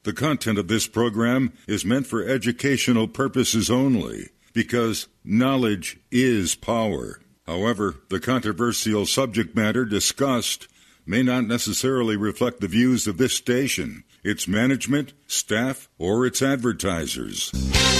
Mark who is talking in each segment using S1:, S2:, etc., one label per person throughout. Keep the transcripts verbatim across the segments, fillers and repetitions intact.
S1: The content of this program is meant for educational purposes only, because knowledge is power. However, the controversial subject matter discussed may not necessarily reflect the views of this station, its management, staff, or its advertisers.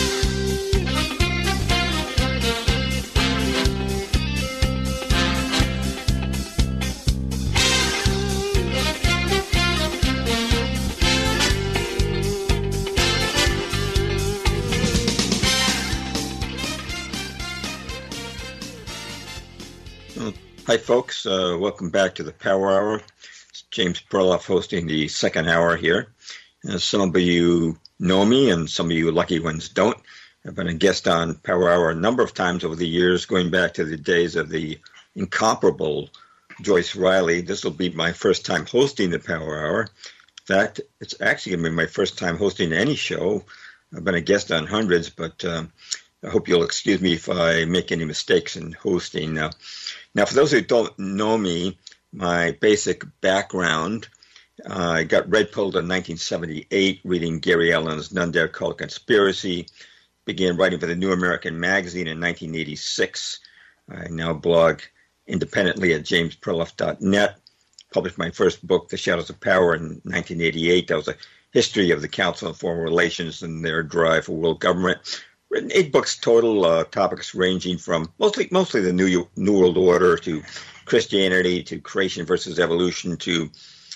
S2: Hi, folks. Uh, welcome back to the Power Hour. It's James Perloff hosting the second hour here. Uh, some of you know me, and some of you lucky ones don't. I've been a guest on Power Hour a number of times over the years, going back to the days of the incomparable Joyce Riley. This will be my first time hosting the Power Hour. In fact, it's actually going to be my first time hosting any show. I've been a guest on hundreds, but um, I hope you'll excuse me if I make any mistakes in hosting. Now, now for those who don't know me, my basic background, uh, I got red-pilled in nineteen seventy-eight reading Gary Allen's None Dare Call Conspiracy, began writing for the New American Magazine in nineteen eighty-six. I now blog independently at james perloff dot net, published my first book, The Shadows of Power, in nineteen eighty-eight. That was a history of the Council on Foreign Relations and their drive for world government. Written eight books total, uh, topics ranging from mostly mostly the New New World Order to Christianity to creation versus evolution to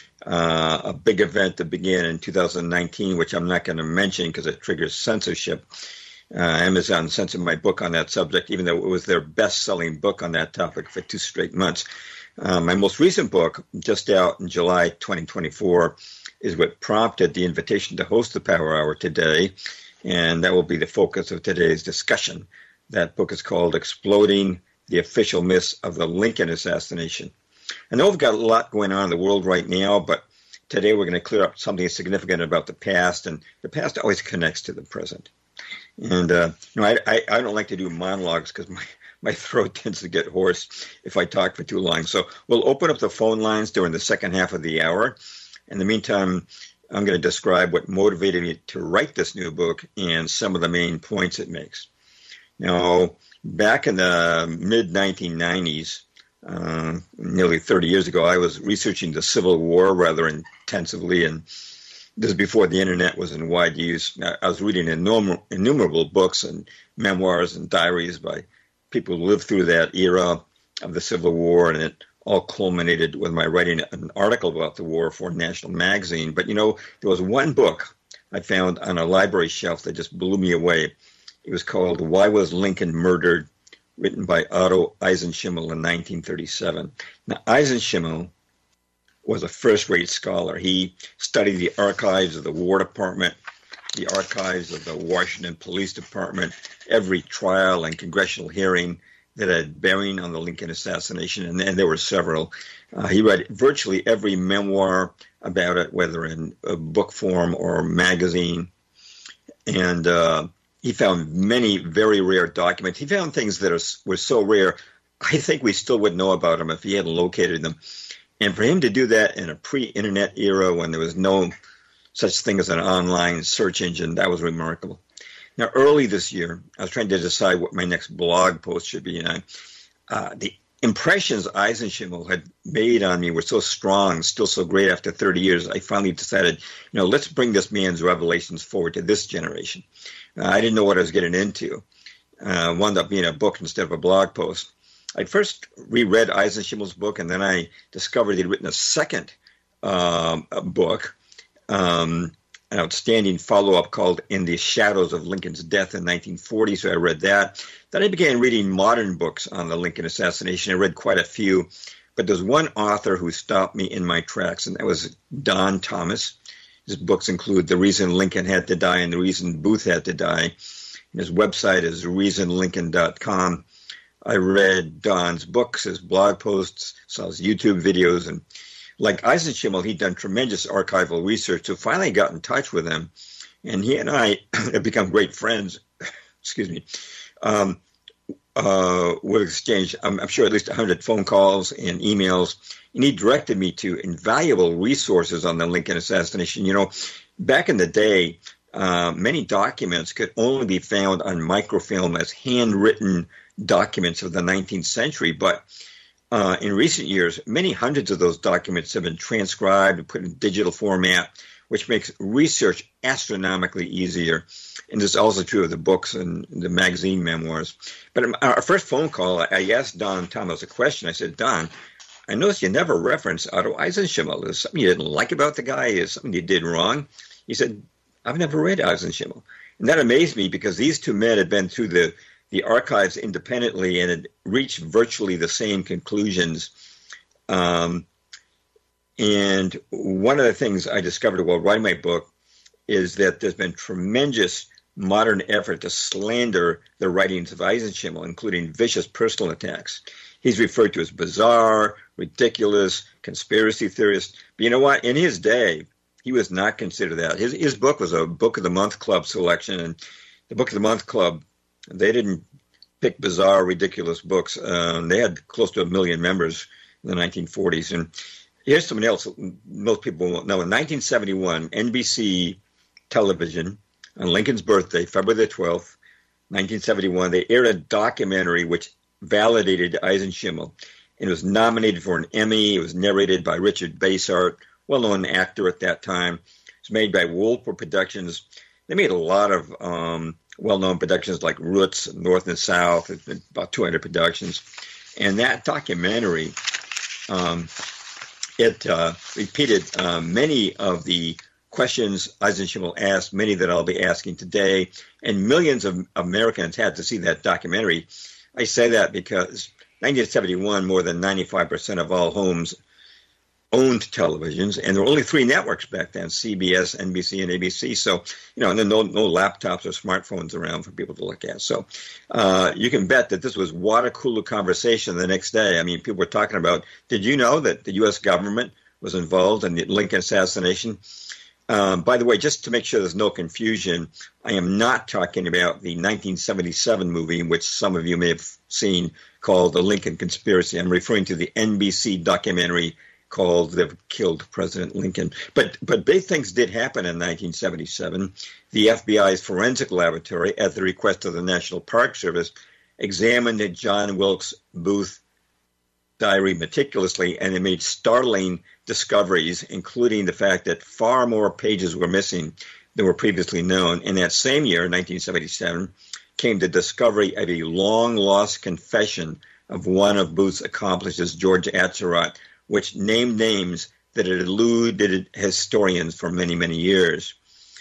S2: uh, a big event that began in two thousand nineteen, which I'm not going to mention because it triggers censorship. Uh, Amazon censored my book on that subject, even though it was their best-selling book on that topic for two straight months. Uh, my most recent book, just out in July twenty twenty-four, is what prompted the invitation to host the Power Hour today. And that will be the focus of today's discussion. That book is called Exploding the Official Myths of the Lincoln Assassination. I know we've got a lot going on in the world right now, but today we're going to clear up something significant about the past, and the past always connects to the present. And, uh, you know, I, I, I don't like to do monologues because my, my throat tends to get hoarse if I talk for too long. So we'll open up the phone lines during the second half of the hour. In the meantime, I'm going to describe what motivated me to write this new book and some of the main points it makes. Now, back in the mid nineteen nineties, uh, nearly thirty years ago, I was researching the Civil War rather intensively, and this is before the internet was in wide use. I was reading innumer- innumerable books and memoirs and diaries by people who lived through that era of the Civil War, and it all culminated with my writing an article about the war for National Magazine. But, you know, there was one book I found on a library shelf that just blew me away. It was called Why Was Lincoln Murdered?, written by Otto Eisenschimmel in nineteen thirty-seven. Now, Eisenschimmel was a first-rate scholar. He studied the archives of the War Department, the archives of the Washington Police Department, every trial and congressional hearing that had bearing on the Lincoln assassination, and, and there were several. Uh, he read virtually every memoir about it, whether in a book form or magazine, and uh, he found many very rare documents. He found things that are, were so rare, I think we still wouldn't know about them if he hadn't located them. And for him to do that in a pre-internet era when there was no such thing as an online search engine, that was remarkable. Now, early this year, I was trying to decide what my next blog post should be, and I, uh, the impressions Eisenschimmel had made on me were so strong, still so great after thirty years, I finally decided, you know, let's bring this man's revelations forward to this generation. Uh, I didn't know what I was getting into. Uh, wound up being a book instead of a blog post. I first reread Eisenschimmel's book, and then I discovered he'd written a second um, a book, um, an outstanding follow-up called In the Shadows of Lincoln's Death in nineteen forty, so I read that. Then I began reading modern books on the Lincoln assassination. I read quite a few, but there's one author who stopped me in my tracks, and that was Don Thomas. His books include The Reason Lincoln Had to Die and The Reason Booth Had to Die. And his website is reason lincoln dot com. I read Don's books, his blog posts, saw his YouTube videos, and like Eisenschimmel, he'd done tremendous archival research, so finally got in touch with him, and he and I have become great friends. Excuse me. Um, uh, we've exchanged, I'm, I'm sure, at least one hundred phone calls and emails, and he directed me to invaluable resources on the Lincoln assassination. You know, back in the day, uh, many documents could only be found on microfilm as handwritten documents of the nineteenth century. But uh, in recent years, many hundreds of those documents have been transcribed and put in digital format, which makes research astronomically easier. And this is also true of the books and the magazine memoirs. But in our first phone call, I asked Don Thomas a question. I said, Don, I noticed you never referenced Otto Eisenschimel. Is something you didn't like about the guy? Is something you did wrong? He said, I've never read Eisenschimel. And that amazed me because these two men had been through the, the archives independently and had reached virtually the same conclusions. Um, and one of the things I discovered while writing my book is that there's been tremendous modern effort to slander the writings of Eisenschimel, including vicious personal attacks. He's referred to as bizarre, ridiculous, conspiracy theorist. But you know what? In his day, he was not considered that. His his book was a Book of the Month Club selection, and the Book of the Month Club, they didn't pick bizarre, ridiculous books. Um, they had close to a million members in the nineteen forties. And here's something else most people won't know. In nineteen seventy-one, N B C television, on Lincoln's birthday, February the twelfth, nineteen seventy-one, they aired a documentary which validated Eisenschimel. And it was nominated for an Emmy. It was narrated by Richard Basehart, well-known actor at that time. It was made by Wolper Productions. They made a lot of um, well-known productions like Roots, North and South, about two hundred productions. And that documentary, um, it uh, repeated uh, many of the questions Eisenschimel asked, many that I'll be asking today, and millions of Americans had to see that documentary. I say that because nineteen seventy-one, more than ninety-five percent of all homes owned televisions, and there were only three networks back then, C B S, N B C, and A B C. So, you know, and then no, no laptops or smartphones around for people to look at. So uh, you can bet that this was water cooler conversation the next day. I mean, people were talking about, did you know that the U S government was involved in the Lincoln assassination? Um, by the way, just to make sure there's no confusion, I am not talking about the nineteen seventy-seven movie, which some of you may have seen, called The Lincoln Conspiracy. I'm referring to the N B C documentary called They've Killed President Lincoln. But but big things did happen in nineteen seventy-seven. The F B I's forensic laboratory, at the request of the National Park Service, examined the John Wilkes Booth diary meticulously, and it made startling discoveries, including the fact that far more pages were missing than were previously known. In that same year, nineteen seventy-seven, came the discovery of a long-lost confession of one of Booth's accomplices, George Atzerodt, which named names that had eluded historians for many, many years.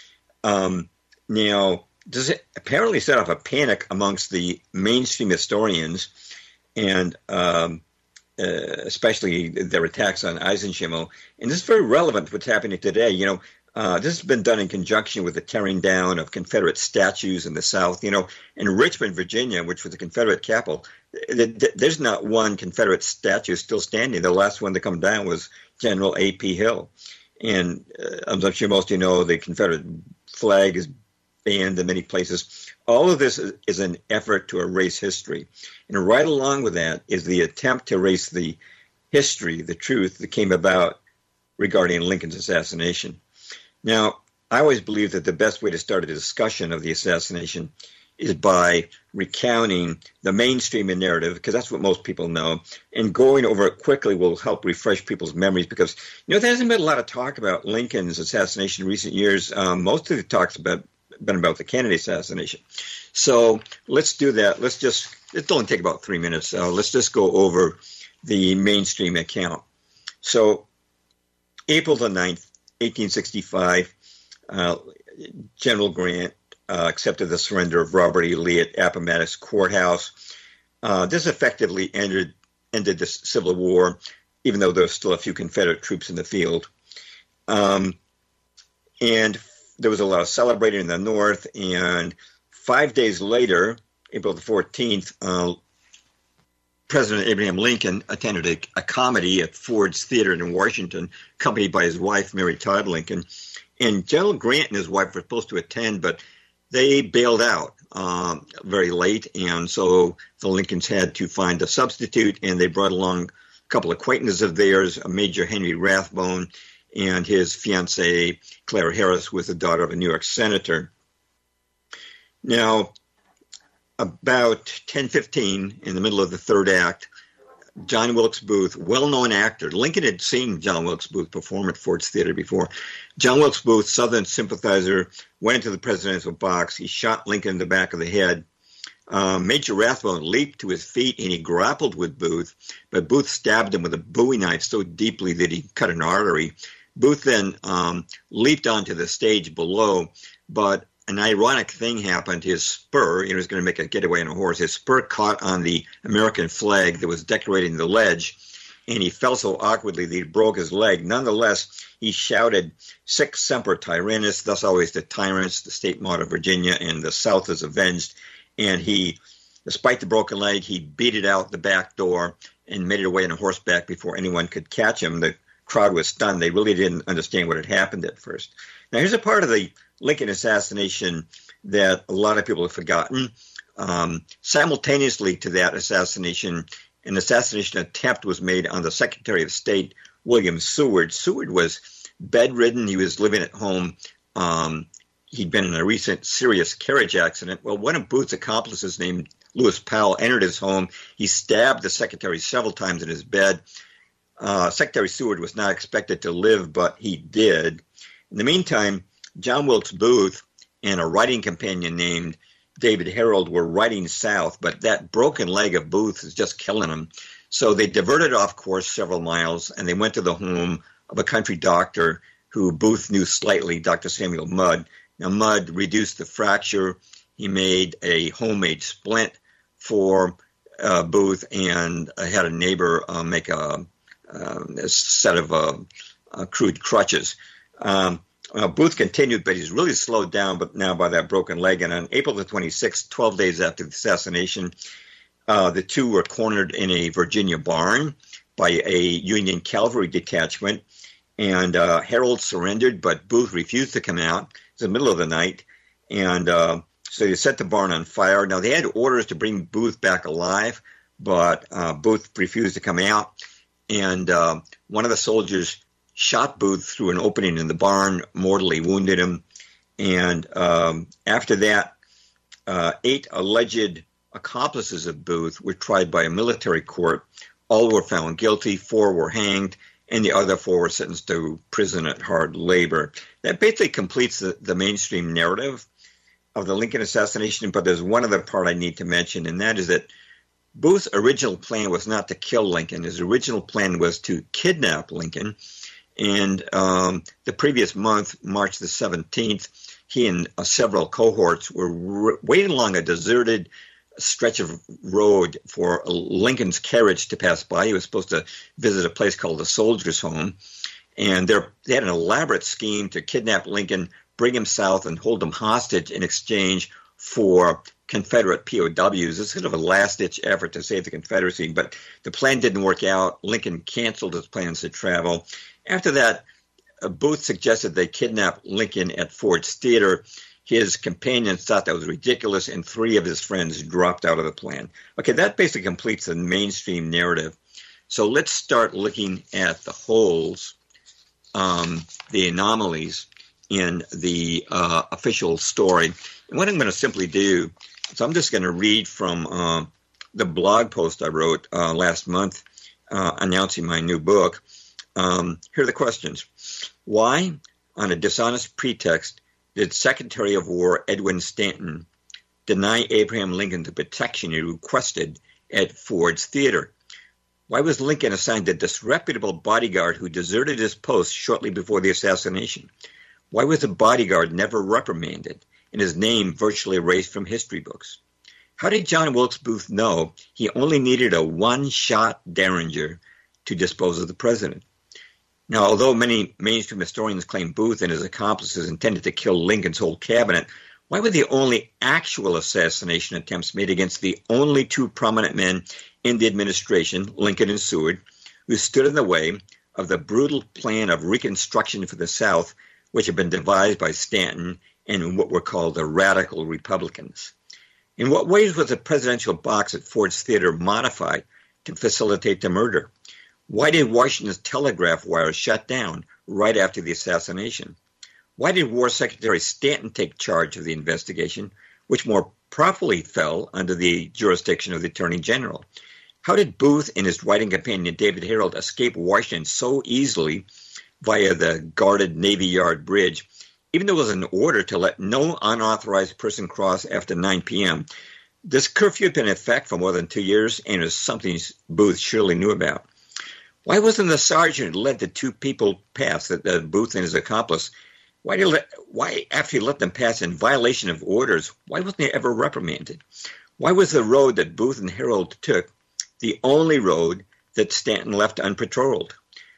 S2: Um, now, this apparently set off a panic amongst the mainstream historians, and um, uh, especially their attacks on Eisenschimel. And this is very relevant to what's happening today. You know, uh, this has been done in conjunction with the tearing down of Confederate statues in the South. You know, in Richmond, Virginia, which was the Confederate capital, th- th- there's not one Confederate statue still standing. The last one to come down was General A P Hill. And uh, I'm sure most of you know the Confederate flag is banned in many places. All of this is, is an effort to erase history. And right along with that is the attempt to erase the history, the truth that came about regarding Lincoln's assassination. Now, I always believe that the best way to start a discussion of the assassination is by recounting the mainstream narrative, because that's what most people know, and going over it quickly will help refresh people's memories, because, you know, there hasn't been a lot of talk about Lincoln's assassination in recent years. Um, most of the talks about been about the Kennedy assassination. So let's do that. Let's just, it'll only take about three minutes. Uh, let's just go over the mainstream account. So April the ninth, eighteen sixty-five, uh, General Grant uh, accepted the surrender of Robert E. Lee at Appomattox Courthouse. Uh, this effectively ended, ended the Civil War, even though there were still a few Confederate troops in the field. Um, and there was a lot of celebrating in the North, and five days later, April the fourteenth, uh, President Abraham Lincoln attended a, a comedy at Ford's Theater in Washington, accompanied by his wife, Mary Todd Lincoln. And General Grant and his wife were supposed to attend, but they bailed out um, very late, and so the Lincolns had to find a substitute, and they brought along a couple of acquaintances of theirs, Major Henry Rathbone and his fiancée, Claire Harris, was the daughter of a New York senator. Now, about ten fifteen, in the middle of the third act, John Wilkes Booth, well-known actor. Lincoln had seen John Wilkes Booth perform at Ford's Theater before. John Wilkes Booth, Southern sympathizer, went into the presidential box. He shot Lincoln in the back of the head. Uh, Major Rathbone leaped to his feet and he grappled with Booth, but Booth stabbed him with a Bowie knife so deeply that he cut an artery. Booth then um, leaped onto the stage below, but an ironic thing happened. His spur, he was going to make a getaway on a horse, his spur caught on the American flag that was decorating the ledge, and he fell so awkwardly that he broke his leg. Nonetheless, he shouted, "Sic semper tyrannis," thus always the tyrants, the state motto of Virginia, and the South is avenged. And he, despite the broken leg, he beat it out the back door and made it away on a horseback before anyone could catch him. The crowd was stunned. They really didn't understand what had happened at first. Now, here's a part of the Lincoln assassination that a lot of people have forgotten. Um, simultaneously to that assassination, an assassination attempt was made on the Secretary of State, William Seward. Seward was bedridden. He was living at home. Um, he'd been in a recent serious carriage accident. Well, one of Booth's accomplices named Lewis Powell entered his home. He stabbed the secretary several times in his bed. Uh, Secretary Seward was not expected to live, but he did. In the meantime, John Wilkes Booth and a writing companion named David Harold were riding south, but that broken leg of Booth is just killing him. So they diverted off course several miles, and they went to the home of a country doctor who Booth knew slightly, Doctor Samuel Mudd. Now, Mudd reduced the fracture. He made a homemade splint for uh, Booth and uh, had a neighbor uh, make a, uh, a set of uh, uh, crude crutches. Um, uh, Booth continued, but he's really slowed down but now by that broken leg. And on April the twenty-sixth, twelve days after the assassination, uh, the two were cornered in a Virginia barn by a Union cavalry detachment. And uh, Harold surrendered, but Booth refused to come out. It was the middle of the night. And uh, so they set the barn on fire. Now, they had orders to bring Booth back alive, but uh, Booth refused to come out. And uh, one of the soldiers shot Booth through an opening in the barn, mortally wounded him. And um, after that, uh, eight alleged accomplices of Booth were tried by a military court. All were found guilty, four were hanged, and the other four were sentenced to prison at hard labor. That basically completes the, the mainstream narrative of the Lincoln assassination, but there's one other part I need to mention, and that is that Booth's original plan was not to kill Lincoln. His original plan was to kidnap Lincoln, and um, the previous month, March the seventeenth, he and uh, several cohorts were r- waiting along a deserted stretch of road for Lincoln's carriage to pass by. He was supposed to visit a place called the Soldiers' Home, and they had an elaborate scheme to kidnap Lincoln, bring him south, and hold him hostage in exchange for Confederate P O Ws. It's sort of a last-ditch effort to save the Confederacy, but the plan didn't work out. Lincoln canceled his plans to travel. After that, uh, Booth suggested they kidnap Lincoln at Ford's Theater. His companions thought that was ridiculous, and three of his friends dropped out of the plan. Okay, that basically completes the mainstream narrative. So let's start looking at the holes, um, the anomalies in the uh, official story. And what I'm going to simply do is I'm just going to read from uh, the blog post I wrote uh, last month uh, announcing my new book. Um, here are the questions. Why, on a dishonest pretext, did Secretary of War Edwin Stanton deny Abraham Lincoln the protection he requested at Ford's Theater? Why was Lincoln assigned a disreputable bodyguard who deserted his post shortly before the assassination? Why was the bodyguard never reprimanded and his name virtually erased from history books? How did John Wilkes Booth know he only needed a one-shot Derringer to dispose of the president? Now, although many mainstream historians claim Booth and his accomplices intended to kill Lincoln's whole cabinet, why were the only actual assassination attempts made against the only two prominent men in the administration, Lincoln and Seward, who stood in the way of the brutal plan of Reconstruction for the South, which had been devised by Stanton and what were called the Radical Republicans? In what ways was the presidential box at Ford's Theater modified to facilitate the murder? Why did Washington's telegraph wires shut down, right after the assassination? Why did War Secretary Stanton take charge of the investigation, which more properly fell under the jurisdiction of the Attorney General? How did Booth and his writing companion David Herold escape Washington so easily via the guarded Navy Yard Bridge, even though there was an order to let no unauthorized person cross after nine p.m.? This curfew had been in effect for more than two years, and it was something Booth surely knew about. Why wasn't the sergeant who led the two people pass, that uh, Booth and his accomplice, why, did he let, why, after he let them pass in violation of orders, why wasn't he ever reprimanded? Why was the road that Booth and Herold took the only road that Stanton left unpatrolled?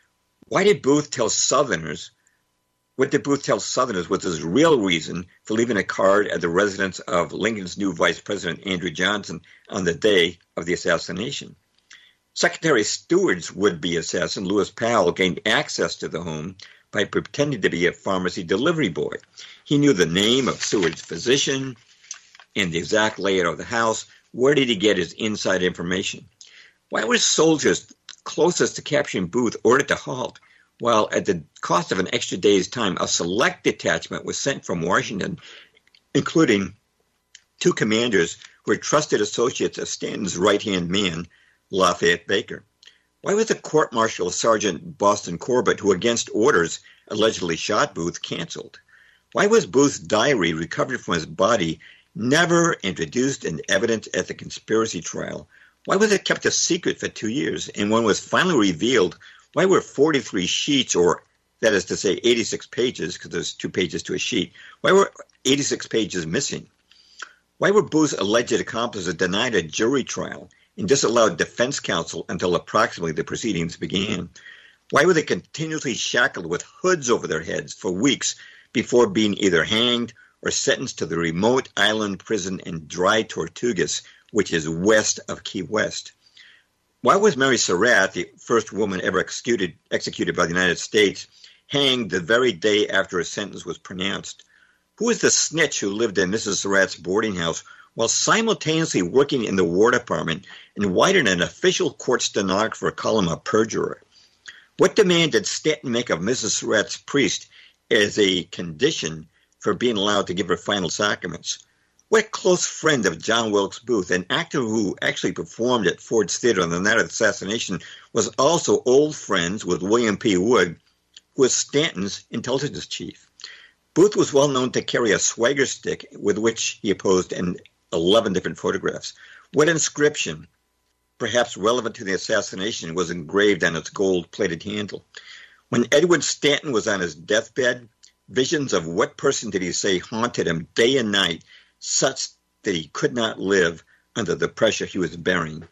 S2: Why did Booth tell Southerners, what did Booth tell Southerners was his real reason for leaving a card at the residence of Lincoln's new Vice President, Andrew Johnson, on the day of the assassination? Secretary Seward's would-be assassin, Lewis Powell, gained access to the home by pretending to be a pharmacy delivery boy. He knew the name of Seward's physician and the exact layout of the house. Where did he get his inside information? Why were soldiers closest to capturing Booth ordered to halt, while at the cost of an extra day's time, a select detachment was sent from Washington, including two commanders who were trusted associates of Stanton's right-hand man, Lafayette Baker? Why was the court-martial Sergeant Boston Corbett, who against orders allegedly shot Booth, canceled? Why was Booth's diary recovered from his body never introduced in evidence at the conspiracy trial? Why was it kept a secret for two years? And when it was finally revealed, why were forty-three sheets, or that is to say eighty-six pages, because there's two pages to a sheet, why were eighty-six pages missing? Why were Booth's alleged accomplices denied a jury trial and disallowed defense counsel until approximately the proceedings began? Why were they continuously shackled with hoods over their heads for weeks before being either hanged or sentenced to the remote island prison in Dry Tortugas, which is west of Key West? Why was Mary Surratt, the first woman ever executed, executed by the United States, hanged the very day after her sentence was pronounced? Who was the snitch who lived in Missus Surratt's boarding house while simultaneously working in the War Department, and why did an official court stenographer call him a perjurer? What demand did Stanton make of Missus Surratt's priest as a condition for being allowed to give her final sacraments? What close friend of John Wilkes Booth, an actor who actually performed at Ford's Theater on the night of the assassination, was also old friends with William P. Wood, who was Stanton's intelligence chief? Booth was well known to carry a swagger stick with which he posed in eleven different photographs. What inscription, perhaps relevant to the assassination, was engraved on its gold-plated handle? When Edward Stanton was on his deathbed, visions of what person did he say haunted him day and night, such that he could not live under the pressure he was bearing.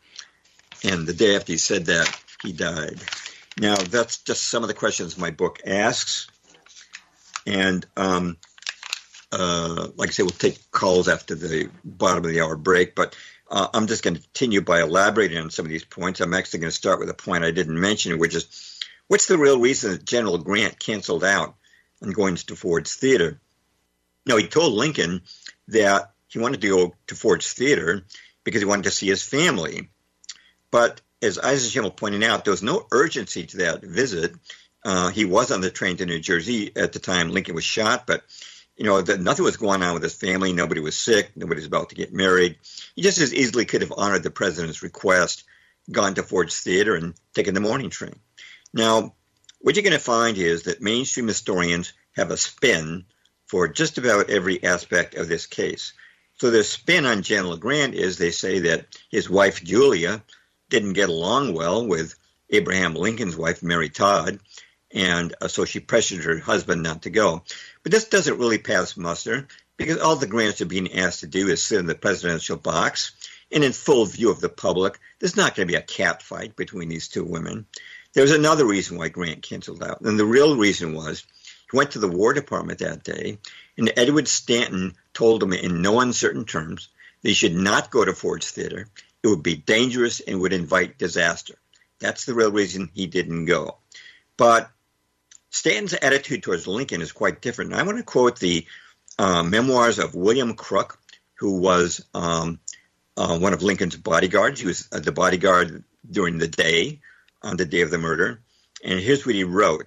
S2: And the day after he said that, he died. Now, that's just some of the questions my book asks. And um, uh, like I say, we'll take calls after the bottom of the hour break. But uh, I'm just going to continue by elaborating on some of these points. I'm actually going to start with a point I didn't mention, which is, what's the real reason that General Grant canceled out on going to Ford's Theater? Now, he told Lincoln that he wanted to go to Ford's Theater because he wanted to see his family. But as Eisenschemel pointed out, there was no urgency to that visit. Uh, he was on the train to New Jersey at the time Lincoln was shot, but you know, the, nothing was going on with his family. Nobody was sick. Nobody was about to get married. He just as easily could have honored the president's request, gone to Ford's Theater, and taken the morning train. Now, what you're going to find is that mainstream historians have a spin for just about every aspect of this case. So their spin on General Grant is they say that his wife, Julia, didn't get along well with Abraham Lincoln's wife, Mary Todd, and uh, so she pressured her husband not to go. But this doesn't really pass muster, because all the Grants are being asked to do is sit in the presidential box, and in full view of the public, there's not going to be a cat fight between these two women. There's another reason why Grant canceled out, and the real reason was he went to the War Department that day, and Edward Stanton told him in no uncertain terms that he should not go to Ford's Theater. It would be dangerous and would invite disaster. That's the real reason he didn't go. But Stanton's attitude towards Lincoln is quite different. I want to quote the uh, memoirs of William Crook, who was um, uh, one of Lincoln's bodyguards. He was uh, the bodyguard during the day, on the day of the murder. And here's what he wrote.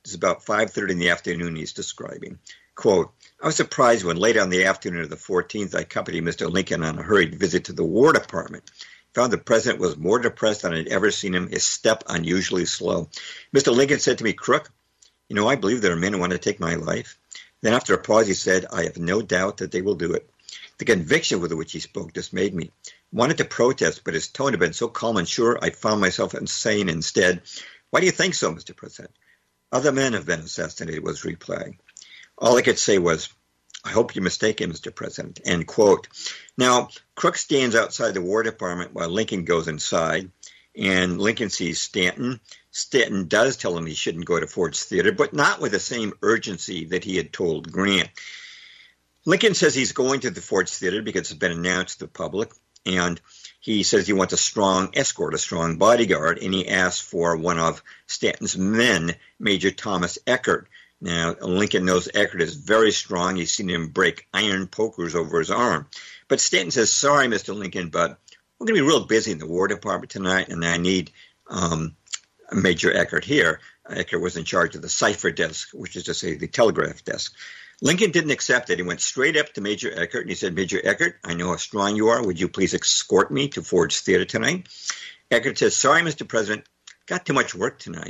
S2: It's about five thirty in the afternoon, he's describing. Quote, I was surprised when late on the afternoon of the fourteenth, I accompanied Mister Lincoln on a hurried visit to the War Department. Found the president was more depressed than I'd ever seen him, his step unusually slow. Mister Lincoln said to me, Crook, you know, I believe there are men who want to take my life. Then after a pause, he said, I have no doubt that they will do it. The conviction with which he spoke dismayed me. I wanted to protest, but his tone had been so calm and sure, I found myself saying instead, why do you think so, Mister President? Other men have been assassinated, was the reply. All I could say was, I hope you're mistaken, Mister President, end quote. Now, Crook stands outside the War Department while Lincoln goes inside, and Lincoln sees Stanton. Stanton does tell him he shouldn't go to Ford's Theater, but not with the same urgency that he had told Grant. Lincoln says he's going to the Ford's Theater because it's been announced to the public, and he says he wants a strong escort, a strong bodyguard, and he asks for one of Stanton's men, Major Thomas Eckert. Now, Lincoln knows Eckert is very strong. He's seen him break iron pokers over his arm. But Stanton says, sorry, Mister Lincoln, but we're going to be real busy in the War Department tonight, and I need um, Major Eckert here. Eckert was in charge of the cipher desk, which is to say the telegraph desk. Lincoln didn't accept it. He went straight up to Major Eckert, and he said, Major Eckert, I know how strong you are. Would you please escort me to Ford's Theater tonight? Eckert says, sorry, Mister President, got too much work tonight.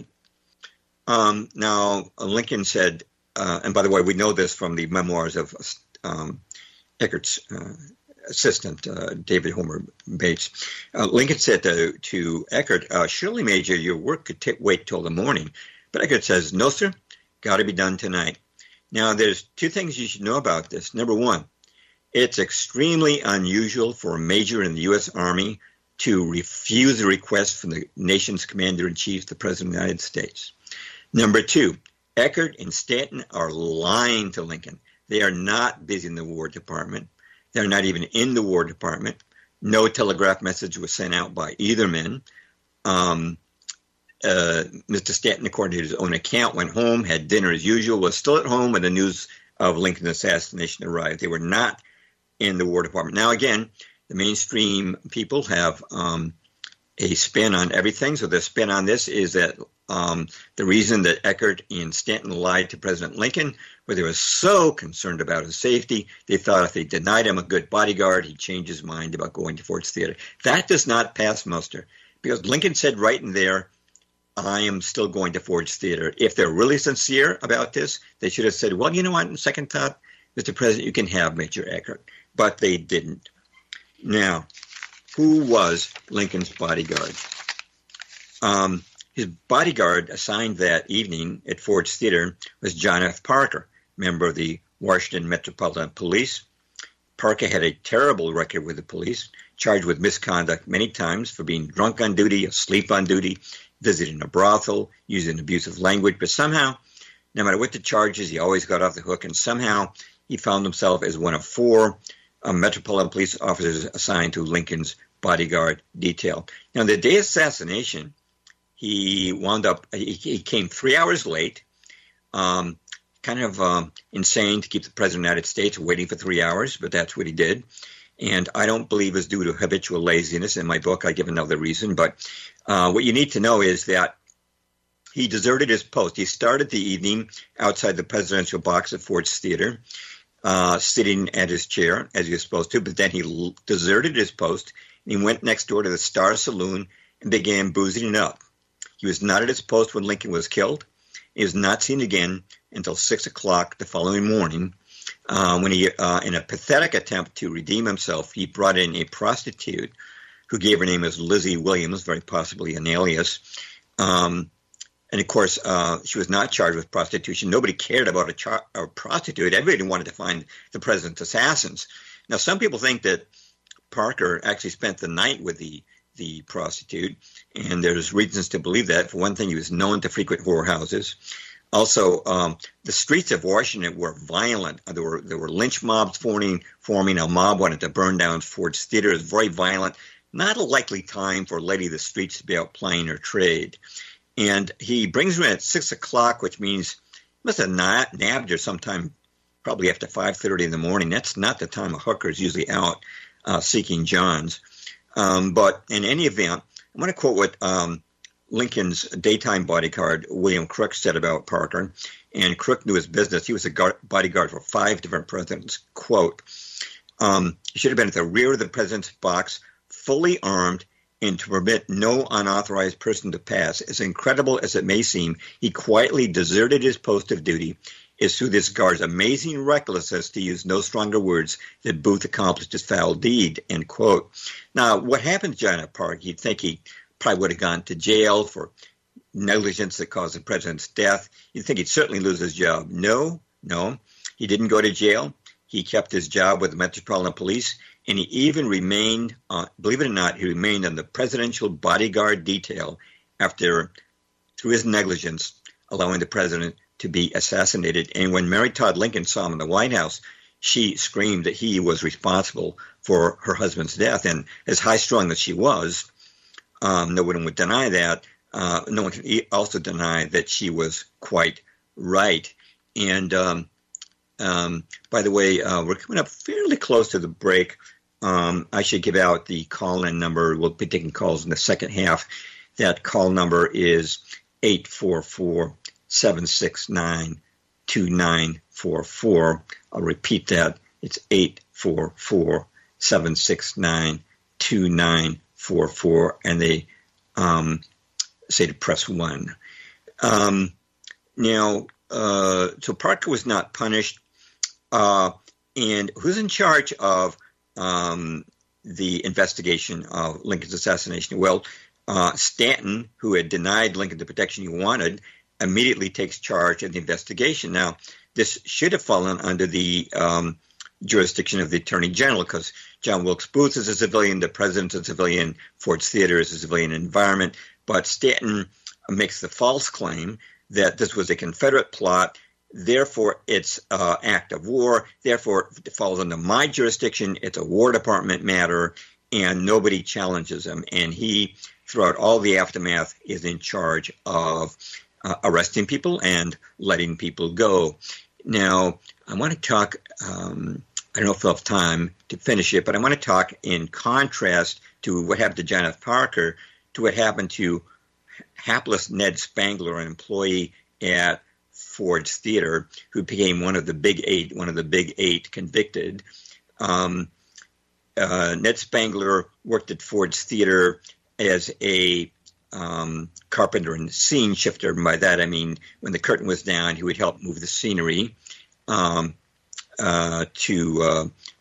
S2: Um, now, Lincoln said, uh, and by the way, we know this from the memoirs of um, Eckert's uh, assistant, uh, David Homer Bates. Uh, Lincoln said to, to Eckert, uh, surely, Major, your work could t- wait till the morning. But Eckert says, no, sir, got to be done tonight. Now, there's two things you should know about this. Number one, it's extremely unusual for a major in the U S. Army to refuse a request from the nation's commander-in-chief, the President of the United States. Number two, Eckert and Stanton are lying to Lincoln. They are not busy in the War Department. They're not even in the War Department. No telegraph message was sent out by either man. Um, uh, Mister Stanton, according to his own account, went home, had dinner as usual, was still at home when the news of Lincoln's assassination arrived. They were not in the War Department. Now, again, the mainstream people have um, a spin on everything. So the spin on this is that Um, the reason that Eckert and Stanton lied to President Lincoln, where they were so concerned about his safety, they thought if they denied him a good bodyguard, he'd change his mind about going to Ford's Theater. That does not pass muster, because Lincoln said right in there, I am still going to Ford's Theater. If they're really sincere about this, they should have said, well, you know what, in second thought, Mister President, you can have Major Eckert. But they didn't. Now, who was Lincoln's bodyguard? Um... His bodyguard assigned that evening at Ford's Theater was John F. Parker, member of the Washington Metropolitan Police. Parker had a terrible record with the police, charged with misconduct many times for being drunk on duty, asleep on duty, visiting a brothel, using abusive language. But somehow, no matter what the charges, he always got off the hook, and somehow he found himself as one of four uh, Metropolitan Police officers assigned to Lincoln's bodyguard detail. Now, the day of assassination, He wound up, he, he came three hours late, um, kind of um, insane to keep the President of the United States waiting for three hours, but that's what he did. And I don't believe it was due to habitual laziness. In my book, I give another reason. But uh, what you need to know is that he deserted his post. He started the evening outside the presidential box at Ford's Theater, uh, sitting at his chair, as he was supposed to. But then he l- deserted his post, and he went next door to the Star Saloon and began boozing it up. He was not at his post when Lincoln was killed. He was not seen again until six o'clock the following morning, uh, when he, uh, in a pathetic attempt to redeem himself, he brought in a prostitute who gave her name as Lizzie Williams, very possibly an alias. Um, and, of course, uh, she was not charged with prostitution. Nobody cared about a, char- a prostitute. Everybody wanted to find the president's assassins. Now, some people think that Parker actually spent the night with the the prostitute, and there's reasons to believe that. For one thing, he was known to frequent whorehouses. Also, um, the streets of Washington were violent. There were there were lynch mobs forming. Forming a mob wanted to burn down Ford's Theater. It was very violent. Not a likely time for a lady of the streets to be out plying her trade. And he brings her in at six o'clock, which means he must have not nabbed her sometime, probably after five thirty in the morning. That's not the time a hooker is usually out uh, seeking Johns. Um, but in any event, I'm going to quote what um, Lincoln's daytime bodyguard, William Crook, said about Parker, and Crook knew his business. He was a guard, bodyguard for five different presidents. Quote, um, he should have been at the rear of the president's box, fully armed, and to permit no unauthorized person to pass. As incredible as it may seem, he quietly deserted his post of duty. It's through this guard's amazing recklessness, to use no stronger words, that Booth accomplished his foul deed, end quote. Now, what happened to John F. Parker? You'd think he probably would have gone to jail for negligence that caused the president's death. You'd think he'd certainly lose his job. No, no, he didn't go to jail. He kept his job with the Metropolitan Police, and he even remained, uh, believe it or not, he remained on the presidential bodyguard detail after, through his negligence, allowing the president to be assassinated. And when Mary Todd Lincoln saw him in the White House, she screamed that he was responsible for her husband's death. And as high-strung as she was, um, no one would deny that. Uh, no one can also deny that she was quite right. And um, um, by the way, uh, we're coming up fairly close to the break. Um, I should give out the call-in number. We'll be taking calls in the second half. That call number is eight four four, seven six nine, two nine four four. I'll repeat that. It's eight four four, seven six nine, two nine four four. And they um, say to press one. Um, now, uh, so Parker was not punished. Uh, and who's in charge of Um, the investigation of Lincoln's assassination? Well, uh, Stanton, who had denied Lincoln the protection he wanted, immediately takes charge of the investigation. Now, this should have fallen under the um, jurisdiction of the Attorney General, because John Wilkes Booth is a civilian, the president's a civilian, Ford's Theater is a civilian environment. But Stanton makes the false claim that this was a Confederate plot. Therefore, it's an uh, act of war. Therefore, it falls under my jurisdiction. It's a War Department matter, and nobody challenges him. And he, throughout all the aftermath, is in charge of uh, arresting people and letting people go. Now, I want to talk, um, I don't know if we'll have time to finish it, but I want to talk in contrast to what happened to John F. Parker, to what happened to hapless Ned Spangler, an employee at Ford's Theater, who became one of the big eight, one of the big eight convicted. Um, uh, Ned Spangler worked at Ford's Theater as a um, carpenter and scene shifter. And by that, I mean, when the curtain was down, he would help move the scenery um, uh, to uh,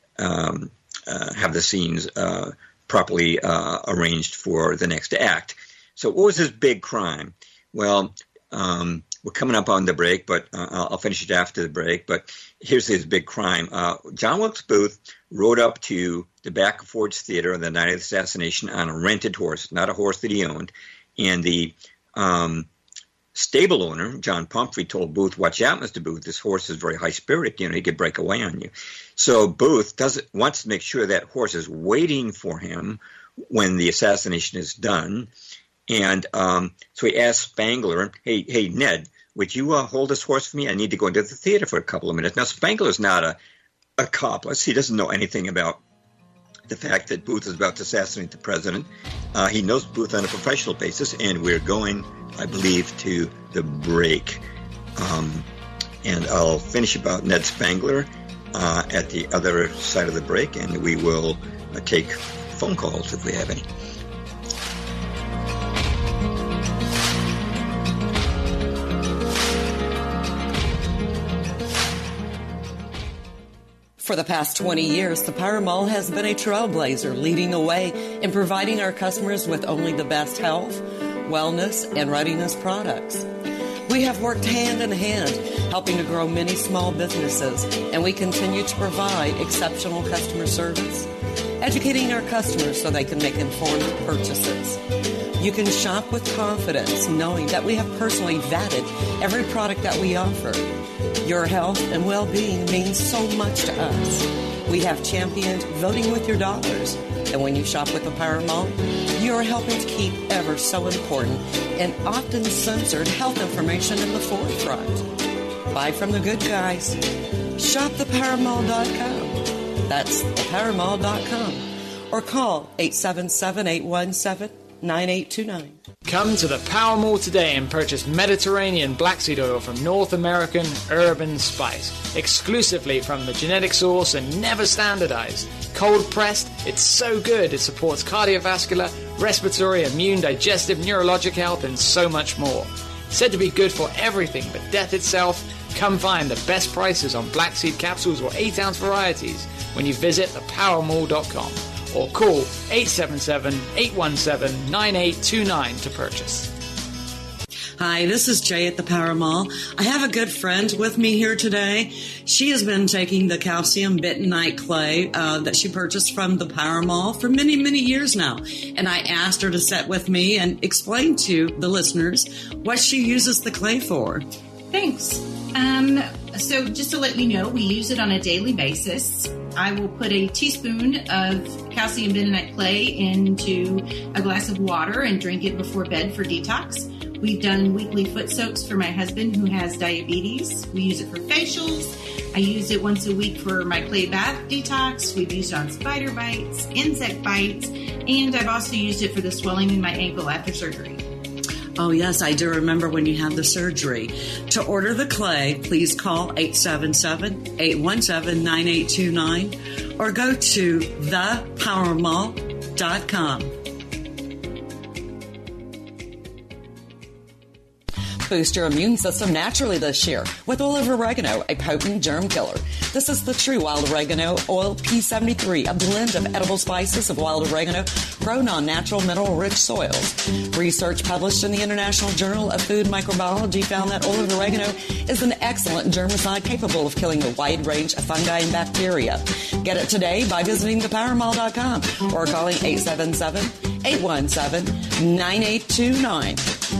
S2: um, uh, have the scenes uh, properly uh, arranged for the next act. So what was his big crime? Well, um, we're coming up on the break, but uh, I'll finish it after the break. But here's his big crime. Uh, John Wilkes Booth rode up to the back of Ford's Theater on the night of the assassination on a rented horse, not a horse that he owned. And the um, stable owner, John Pumphrey, told Booth, "Watch out, Mister Booth. This horse is very high-spirited. You know, he could break away on you." So Booth does wants to make sure that horse is waiting for him when the assassination is done. And um, so he asked Spangler, hey, hey, Ned, would you uh, hold this horse for me? I need to go into the theater for a couple of minutes. Now, Spangler's not a accomplice. He doesn't know anything about the fact that Booth is about to assassinate the president. Uh, he knows Booth on a professional basis, and we're going, I believe, to the break. Um, and I'll finish about Ned Spangler uh, at the other side of the break, and we will uh, take phone calls if we have any.
S3: For the past twenty years, the Power Mall has been a trailblazer, leading the way in providing our customers with only the best health, wellness, and readiness products. We have worked hand in hand, helping to grow many small businesses, and we continue to provide exceptional customer service, educating our customers so they can make informed purchases. You can shop with confidence, knowing that we have personally vetted every product that we offer. Your health and well-being means so much to us. We have championed voting with your dollars. And when you shop with the Power Mall, you are helping to keep ever so important and often censored health information in the forefront. Buy from the good guys. Shop the power mall dot com. That's the power mall dot com. Or call eight seven seven, eight one seven, nine eight two nine.
S4: Come to the Power Mall today and purchase Mediterranean black seed oil from North American Urban Spice, exclusively from the genetic source and never standardized. Cold pressed, it's so good it supports cardiovascular, respiratory, immune, digestive, neurologic health, and so much more. Said to be good for everything but death itself, come find the best prices on black seed capsules or eight ounce varieties when you visit the power mall dot com or call eight seven seven, eight one seven, nine eight two nine to purchase.
S3: Hi, this is Jay at the Power Mall. I have a good friend with me here today. She has been taking the calcium bentonite clay uh, that she purchased from the Power Mall for many, many years now. And I asked her to sit with me and explain to the listeners what she uses the clay for.
S5: Thanks. Um, so just to let you know, we use it on a daily basis. I will put a teaspoon of calcium bentonite clay into a glass of water and drink it before bed for detox. We've done weekly foot soaks for my husband who has diabetes. We use it for facials. I use it once a week for my clay bath detox. We've used it on spider bites, insect bites, and I've also used it for the swelling in my ankle after surgery.
S3: Oh, yes, I do remember when you had the surgery. To order the clay, please call eight seven seven, eight one seven, nine eight two nine or go to the power mall dot com. Boost your immune system naturally this year with olive oregano, a potent germ killer. This is the true wild oregano oil P seventy-three, a blend of edible spices of wild oregano grown on natural mineral-rich soils. Research published in the International Journal of Food Microbiology found that olive oregano is an excellent germicide capable of killing a wide range of fungi and bacteria. Get it today by visiting the power mall dot com or calling eight seven seven, eight one seven, nine eight two nine.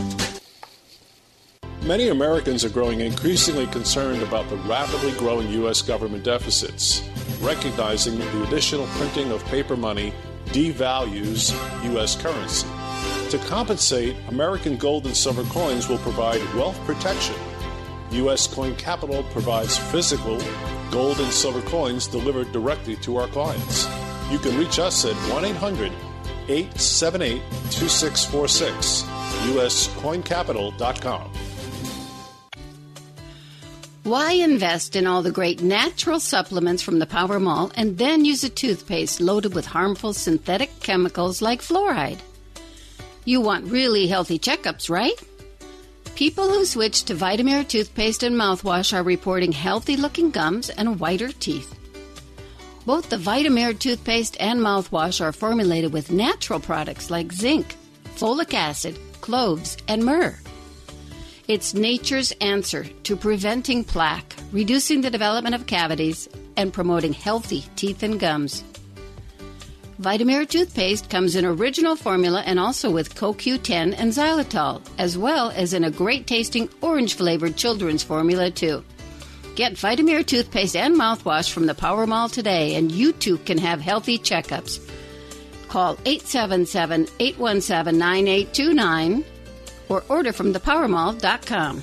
S6: Many Americans are growing increasingly concerned about the rapidly growing U S government deficits, recognizing the additional printing of paper money devalues U S currency. To compensate, American gold and silver coins will provide wealth protection. U S Coin Capital provides physical gold and silver coins delivered directly to our clients. You can reach us at one eight hundred, eight seven eight, two six four six, U S coin capital dot com.
S7: Why invest in all the great natural supplements from the Power Mall and then use a toothpaste loaded with harmful synthetic chemicals like fluoride? You want really healthy checkups, right? People who switch to Vitamir toothpaste and mouthwash are reporting healthy-looking gums and whiter teeth. Both the Vitamir toothpaste and mouthwash are formulated with natural products like zinc, folic acid, cloves, and myrrh. It's nature's answer to preventing plaque, reducing the development of cavities, and promoting healthy teeth and gums. Vitamir toothpaste comes in original formula and also with Co Q ten and xylitol, as well as in a great-tasting orange-flavored children's formula, too. Get Vitamir toothpaste and mouthwash from the Power Mall today, and you too can have healthy checkups. Call eight seven seven, eight one seven, nine eight two nine or order from the power mall dot com.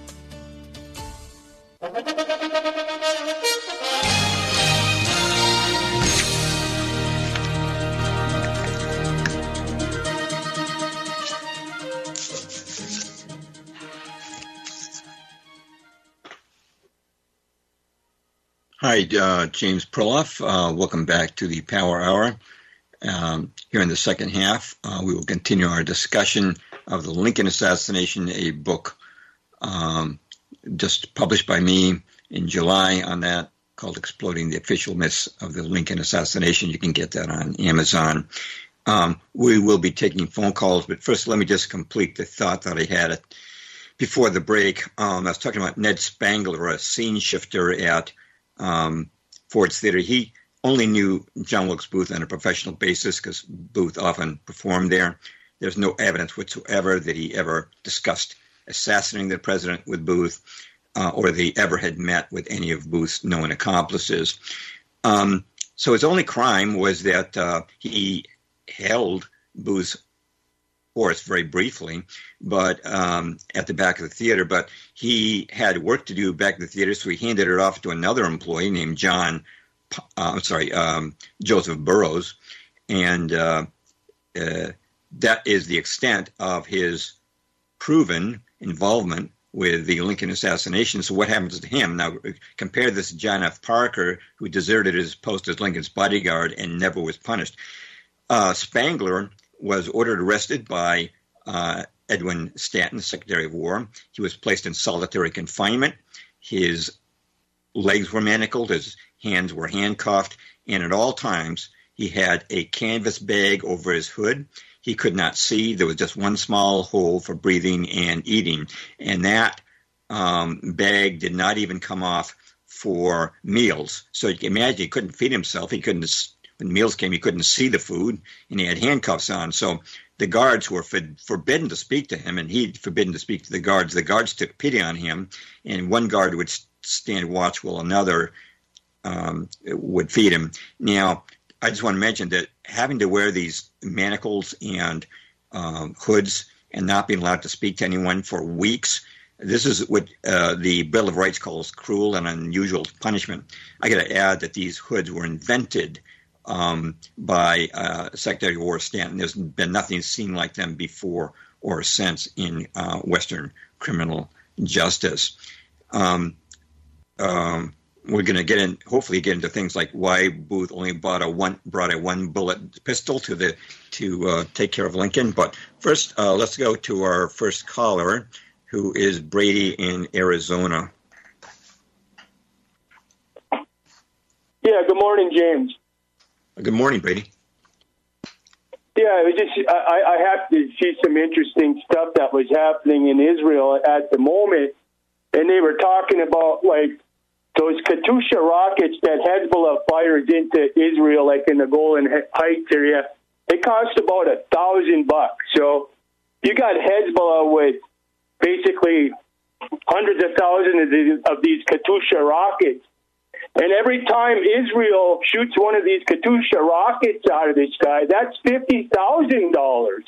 S2: Hi, uh, James Perloff. Uh, welcome back to the Power Hour. Um, here in the second half, uh, we will continue our discussion of the Lincoln assassination, a book um, just published by me in July on that called Exploding the Official Myths of the Lincoln Assassination. You can get that on Amazon. Um, we will be taking phone calls, but first let me just complete the thought that I had before the break. Um, I was talking about Ned Spangler, a scene shifter at um, Ford's Theater. He only knew John Wilkes Booth on a professional basis because Booth often performed there. There's no evidence whatsoever that he ever discussed assassinating the president with Booth uh, or that he ever had met with any of Booth's known accomplices. Um, so his only crime was that uh, he held Booth's horse very briefly, but um, at the back of the theater. But he had work to do back in the theater, so he handed it off to another employee named John, uh, I'm sorry, um, Joseph Burroughs. And uh, uh, that is the extent of his proven involvement with the Lincoln assassination. So what happens to him? Now, compare this to John F. Parker, who deserted his post as Lincoln's bodyguard and never was punished. Uh, Spangler was ordered arrested by uh, Edwin Stanton, Secretary of War. He was placed in solitary confinement. His legs were manacled, his hands were handcuffed, and at all times he had a canvas bag over his hood. He could not see. There was just one small hole for breathing and eating. And that um, bag did not even come off for meals. So you can imagine he couldn't feed himself. He couldn't, when meals came, he couldn't see the food, and he had handcuffs on. So the guards were for, forbidden to speak to him, and he forbidden to speak to the guards. The guards took pity on him, and one guard would stand watch while another um, would feed him. Now, I just want to mention that having to wear these manacles and um, hoods and not being allowed to speak to anyone for weeks, this is what uh, the Bill of Rights calls cruel and unusual punishment. I got to add that these hoods were invented um, by uh, Secretary of War Stanton. There's been nothing seen like them before or since in uh, Western criminal justice. Um, um, We're going to get in, hopefully, get into things like why Booth only bought a one, brought a one-bullet pistol to the to uh, take care of Lincoln. But first, uh, let's go to our first caller, who is Brady in Arizona.
S8: Yeah. Good morning, James.
S2: Good morning, Brady.
S8: Yeah, it was just I, I have to see some interesting stuff that was happening in Israel at the moment, and they were talking about like those Katyusha rockets that Hezbollah fires into Israel, like in the Golan Heights area. They cost about a thousand bucks. So you got Hezbollah with basically hundreds of thousands of these, of these Katyusha rockets. And every time Israel shoots one of these Katyusha rockets out of the sky, that's fifty thousand dollars.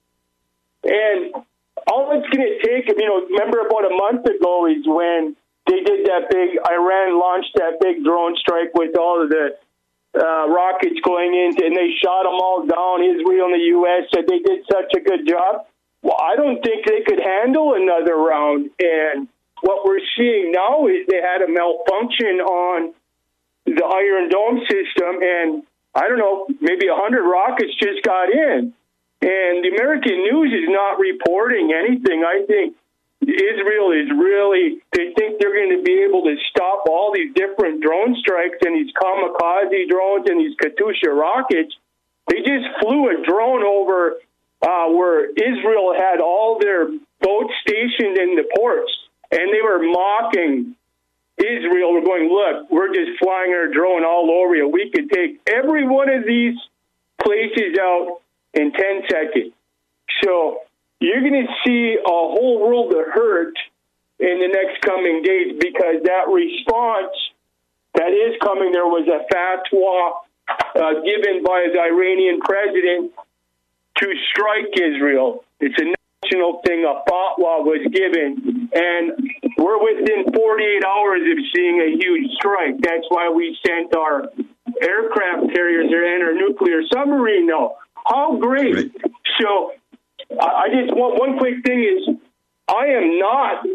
S8: And all it's going to take, you know, remember about a month ago is when they did that big, Iran launched that big drone strike with all of the uh, rockets going in, and they shot them all down. Israel and the U S said they did such a good job. Well, I don't think they could handle another round. And what we're seeing now is they had a malfunction on the Iron Dome system, and I don't know, maybe one hundred rockets just got in. And the American news is not reporting anything. I think Israel is really, they think they're going to be able to stop all these different drone strikes and these kamikaze drones and these Katyusha rockets. They just flew a drone over uh, where Israel had all their boats stationed in the ports, and they were mocking Israel. We're going, look, we're just flying our drone all over you. We could take every one of these places out in ten seconds. So you're going to see a whole world of hurt in the next coming days because that response that is coming, there was a fatwa uh, given by the Iranian president to strike Israel. It's a national thing. A fatwa was given, and we're within forty-eight hours of seeing a huge strike. That's why we sent our aircraft carriers and our nuclear submarine now. How great. Right. So I just want one quick thing is I am not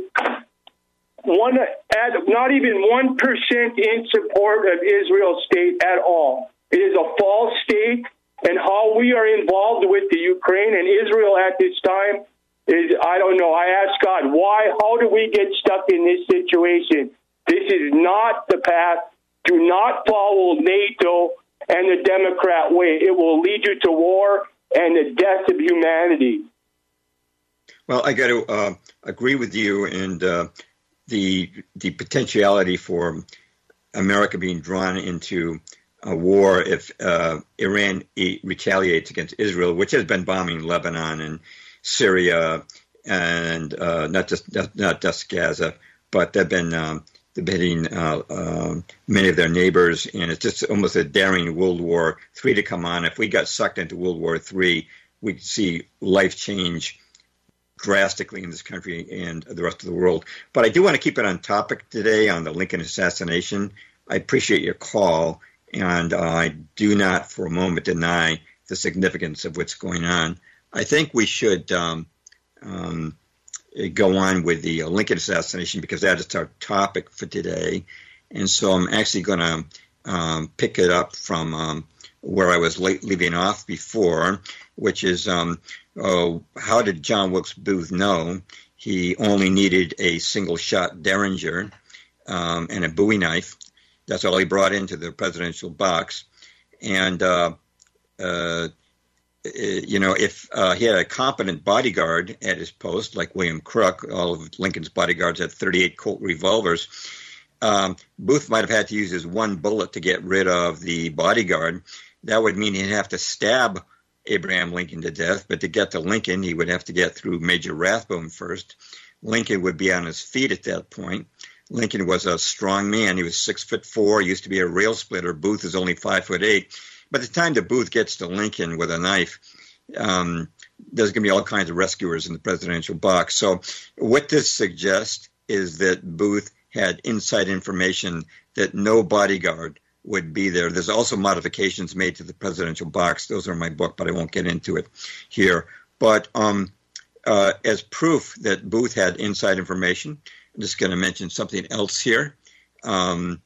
S8: one at not even one percent in support of Israel state at all. It is a false state, and how we are involved with the Ukraine and Israel at this time is, I don't know. I ask God, why, how do we get stuck in this situation? This is not the path. Do not follow NATO and the Democrat way. It will lead you to war and the death of humanity.
S2: Well, I got to uh, agree with you, and uh, the the potentiality for America being drawn into a war if uh, Iran e- retaliates against Israel, which has been bombing Lebanon and Syria, and uh, not just not, not just Gaza, but they've been um, they've been hitting uh, uh, many of their neighbors, and it's just almost a daring World War Three to come on. If we got sucked into World War Three, we'd see life change drastically in this country and the rest of the world. But I do want to keep it on topic today on the Lincoln assassination. I appreciate your call, and uh, I do not for a moment deny the significance of what's going on. I think we should um, um, go on with the Lincoln assassination because that is our topic for today. And so I'm actually going to um, pick it up from um, where I was late leaving off before, which is um, oh, how did John Wilkes Booth know he only needed a single-shot Derringer um, and a Bowie knife? That's all he brought into the presidential box. And, uh, uh, you know, if uh, he had a competent bodyguard at his post, like William Crook, all of Lincoln's bodyguards had thirty-eight Colt revolvers, um, Booth might have had to use his one bullet to get rid of the bodyguard. That would mean he'd have to stab Abraham Lincoln to death, but to get to Lincoln, he would have to get through Major Rathbone first. Lincoln would be on his feet at that point. Lincoln was a strong man. He was six foot four, used to be a rail splitter. Booth is only five foot eight. By the time that Booth gets to Lincoln with a knife, um, there's going to be all kinds of rescuers in the presidential box. So what this suggests is that Booth had inside information that no bodyguard would be there. There's also modifications made to the presidential box. Those are in my book, but I won't get into it here. But um, uh, as proof that Booth had inside information, I'm just going to mention something else here. Um,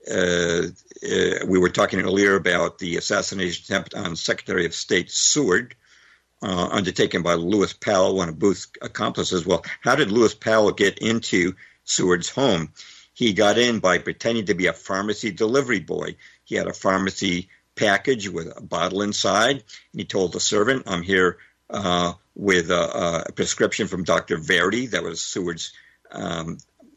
S2: uh, uh, we were talking earlier about the assassination attempt on Secretary of State Seward, uh, undertaken by Lewis Powell, one of Booth's accomplices. Well, how did Lewis Powell get into Seward's home? He got in by pretending to be a pharmacy delivery boy. He had a pharmacy package with a bottle inside, and he told the servant, I'm here uh, with a, a prescription from Doctor Verity, that was Seward's um,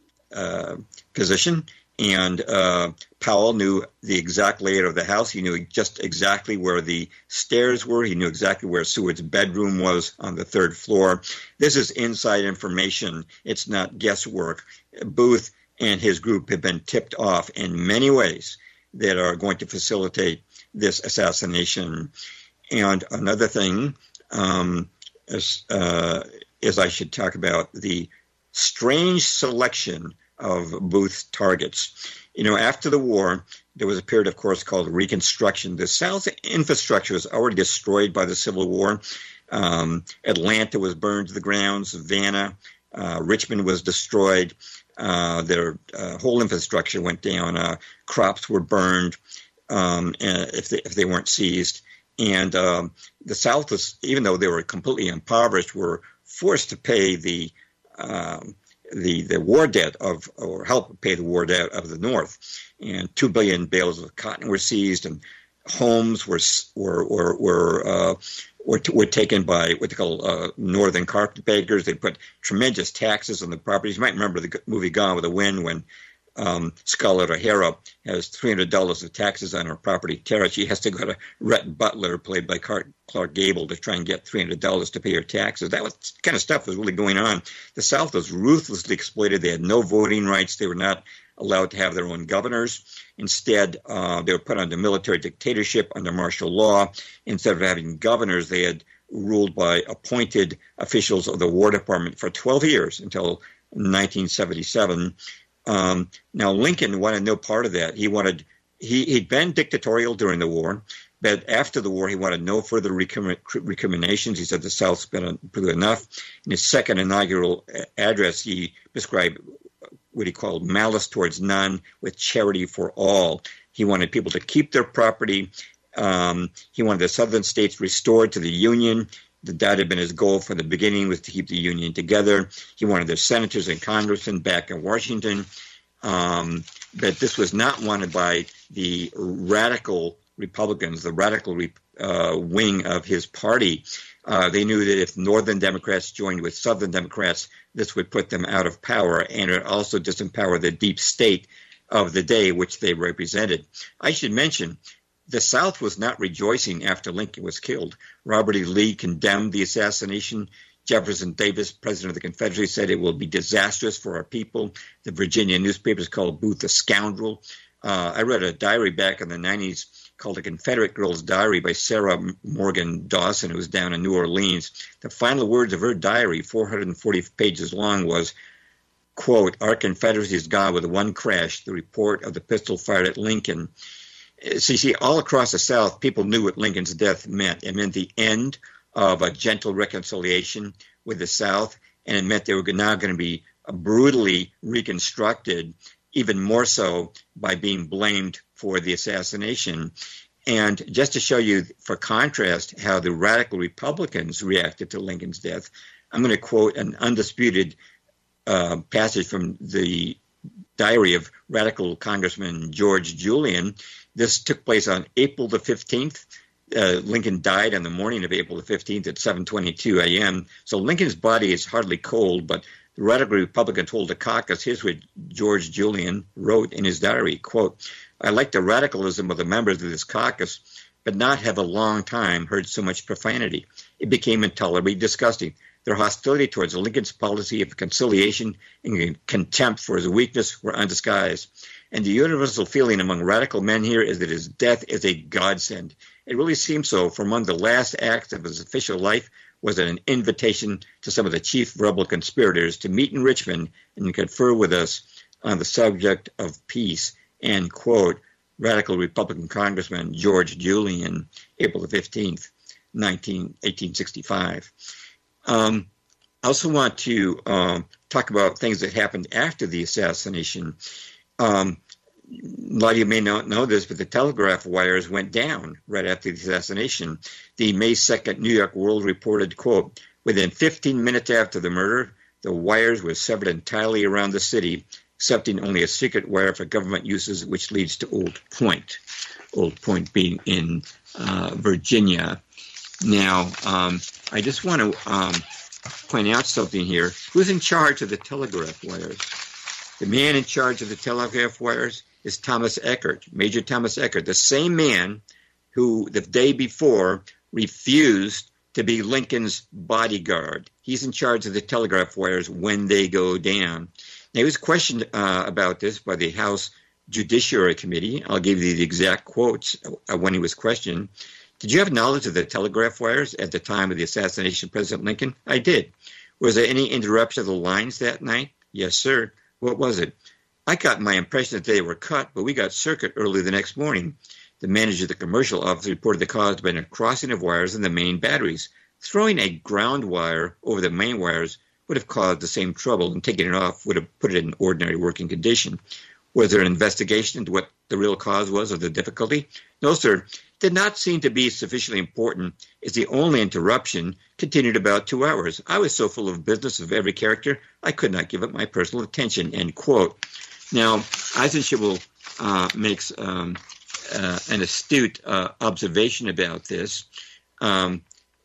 S2: uh, physician. And uh, Powell knew the exact layout of the house. He knew just exactly where the stairs were. He knew exactly where Seward's bedroom was on the third floor. This is inside information. It's not guesswork. Booth and his group have been tipped off in many ways that are going to facilitate this assassination. And another thing um, is, uh, is I should talk about the strange selection of Booth's targets. You know, after the war, there was a period, of course, called Reconstruction. The South's infrastructure was already destroyed by the Civil War. Um, Atlanta was burned to the ground. Savannah, uh, Richmond was destroyed. Uh, their uh, whole infrastructure went down. Uh, crops were burned um, if they, if they weren't seized. And um, the South was, even though they were completely impoverished, were forced to pay the um, the the war debt of, or help pay the war debt of the North. And two billion bales of cotton were seized, and homes were were were were, uh, were, t- were taken by what they call uh, northern carpetbaggers. They put tremendous taxes on the properties. You might remember the movie Gone with the Wind when um, Scarlett O'Hara has three hundred dollars of taxes on her property. Tara, she has to go to Rhett Butler, played by Clark Gable, to try and get three hundred dollars to pay her taxes. That was, kind of stuff was really going on. The South was ruthlessly exploited. They had no voting rights. They were not allowed to have their own governors. Instead, uh, they were put under military dictatorship under martial law. Instead of having governors, they had ruled by appointed officials of the War Department for twelve years until nineteen seventy-seven. Um, now, Lincoln wanted no part of that. He wanted he, he'd been dictatorial during the war, but after the war, he wanted no further recrim- recriminations. He said the South's been through enough. In his second inaugural address, he described what he called malice towards none with charity for all. He wanted people to keep their property. Um, he wanted the southern states restored to the Union. That had been his goal from the beginning, was to keep the Union together. He wanted their senators and congressmen back in Washington. Um, but this was not wanted by the radical Republicans, the radical uh, wing of his party. Uh, they knew that if Northern Democrats joined with Southern Democrats, this would put them out of power, and it also disempower the deep state of the day which they represented. I should mention, the South was not rejoicing after Lincoln was killed. Robert E. Lee condemned the assassination. Jefferson Davis, president of the Confederacy, said it will be disastrous for our people. The Virginia newspapers called Booth a scoundrel. Uh, I read a diary back in the nineties called The Confederate Girl's Diary by Sarah Morgan Dawson, who was down in New Orleans. The final words of her diary, four hundred forty pages long, was, quote, "Our Confederacy is gone with one crash, the report of the pistol fired at Lincoln." So you see, all across the South, people knew what Lincoln's death meant. It meant the end of a gentle reconciliation with the South, and it meant they were now going to be brutally reconstructed, even more so by being blamed for the assassination. And just to show you, for contrast, how the radical Republicans reacted to Lincoln's death, I'm going to quote an undisputed uh, passage from the diary of radical Congressman George Julian. This took place on April the fifteenth. Uh, Lincoln died on the morning of April the fifteenth at seven twenty-two a.m. So Lincoln's body is hardly cold, but the radical Republican told the caucus, here's what George Julian wrote in his diary, quote, I like the radicalism of the members of this caucus, but not have a long time heard so much profanity. It became intolerably disgusting. Their hostility towards Lincoln's policy of conciliation and contempt for his weakness were undisguised. And the universal feeling among radical men here is that his death is a godsend. It really seems so, for among the last acts of his official life was an invitation to some of the chief rebel conspirators to meet in Richmond and confer with us on the subject of peace, end quote. Radical Republican Congressman George Julian, April the fifteenth, eighteen sixty-five. Um, I also want to um, talk about things that happened after the assassination. Um, a lot of you may not know this, but the telegraph wires went down right after the assassination. The May second New York World reported, quote, within fifteen minutes after the murder, the wires were severed entirely around the city, accepting only a secret wire for government uses, which leads to Old Point. Old Point being in uh, Virginia. Now, um, I just want to um, point out something here. Who's in charge of the telegraph wires? The man in charge of the telegraph wires is Thomas Eckert, Major Thomas Eckert, the same man who the day before refused to be Lincoln's bodyguard. He's in charge of the telegraph wires when they go down. Now, he was questioned uh, about this by the House Judiciary Committee. I'll give you the exact quotes uh, when he was questioned. Did you have knowledge of the telegraph wires at the time of the assassination of President Lincoln? I did. Was there any interruption of the lines that night? Yes, sir. What was it? I got my impression that they were cut, but we got circuit early the next morning. The manager of the commercial office reported the cause had been a crossing of wires in the main batteries. Throwing a ground wire over the main wires would have caused the same trouble, and taking it off would have put it in ordinary working condition. Was there an investigation into what the real cause was of the difficulty? No, sir. It did not seem to be sufficiently important, as the only interruption continued about two hours. I was so full of business of every character, I could not give it my personal attention, end quote. Now, Eisenschitz uh, makes um, uh, an astute uh, observation about this. Um,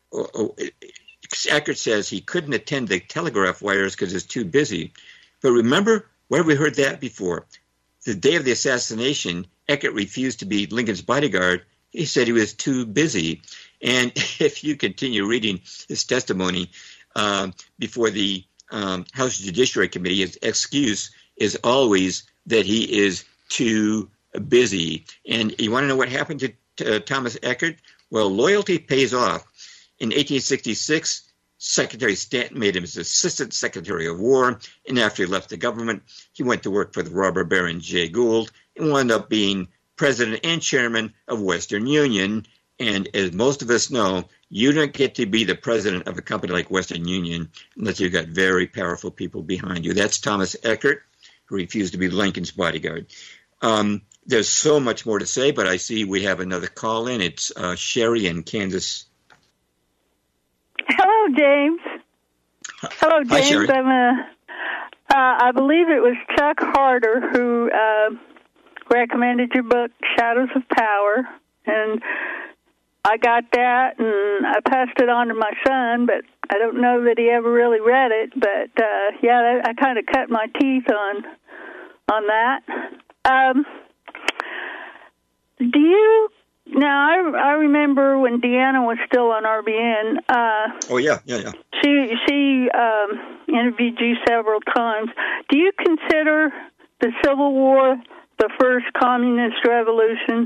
S2: Eckert says he couldn't attend the telegraph wires because he's too busy. But remember, where have we heard that before? The day of the assassination, Eckert refused to be Lincoln's bodyguard. He said he was too busy. And if you continue reading his testimony uh, before the um, House Judiciary Committee, his excuse is always that he is too busy. And you want to know what happened to, to uh, Thomas Eckert? Well, loyalty pays off. In eighteen sixty-six, Secretary Stanton made him his Assistant Secretary of War, and after he left the government, he went to work for the robber baron Jay Gould and wound up being president and chairman of Western Union. And as most of us know, you don't get to be the president of a company like Western Union unless you've got very powerful people behind you. That's Thomas Eckert, who refused to be Lincoln's bodyguard. Um, there's so much more to say, but I see we have another call in. It's uh, Sherry in Kansas.
S9: Hello, James. Hello,
S2: Hi,
S9: James.
S2: Sherry.
S9: I'm a, uh, I believe it was Chuck Harder who uh, recommended your book, Shadows of Power, and I got that, and I passed it on to my son, but I don't know that he ever really read it. But uh, yeah, I kind of cut my teeth on on that. Um, do you? Now, I, I remember when Deanna was still on R B N. Uh,
S2: oh, yeah, yeah, yeah.
S9: She, she um, interviewed you several times. Do you consider the Civil War the first communist revolution?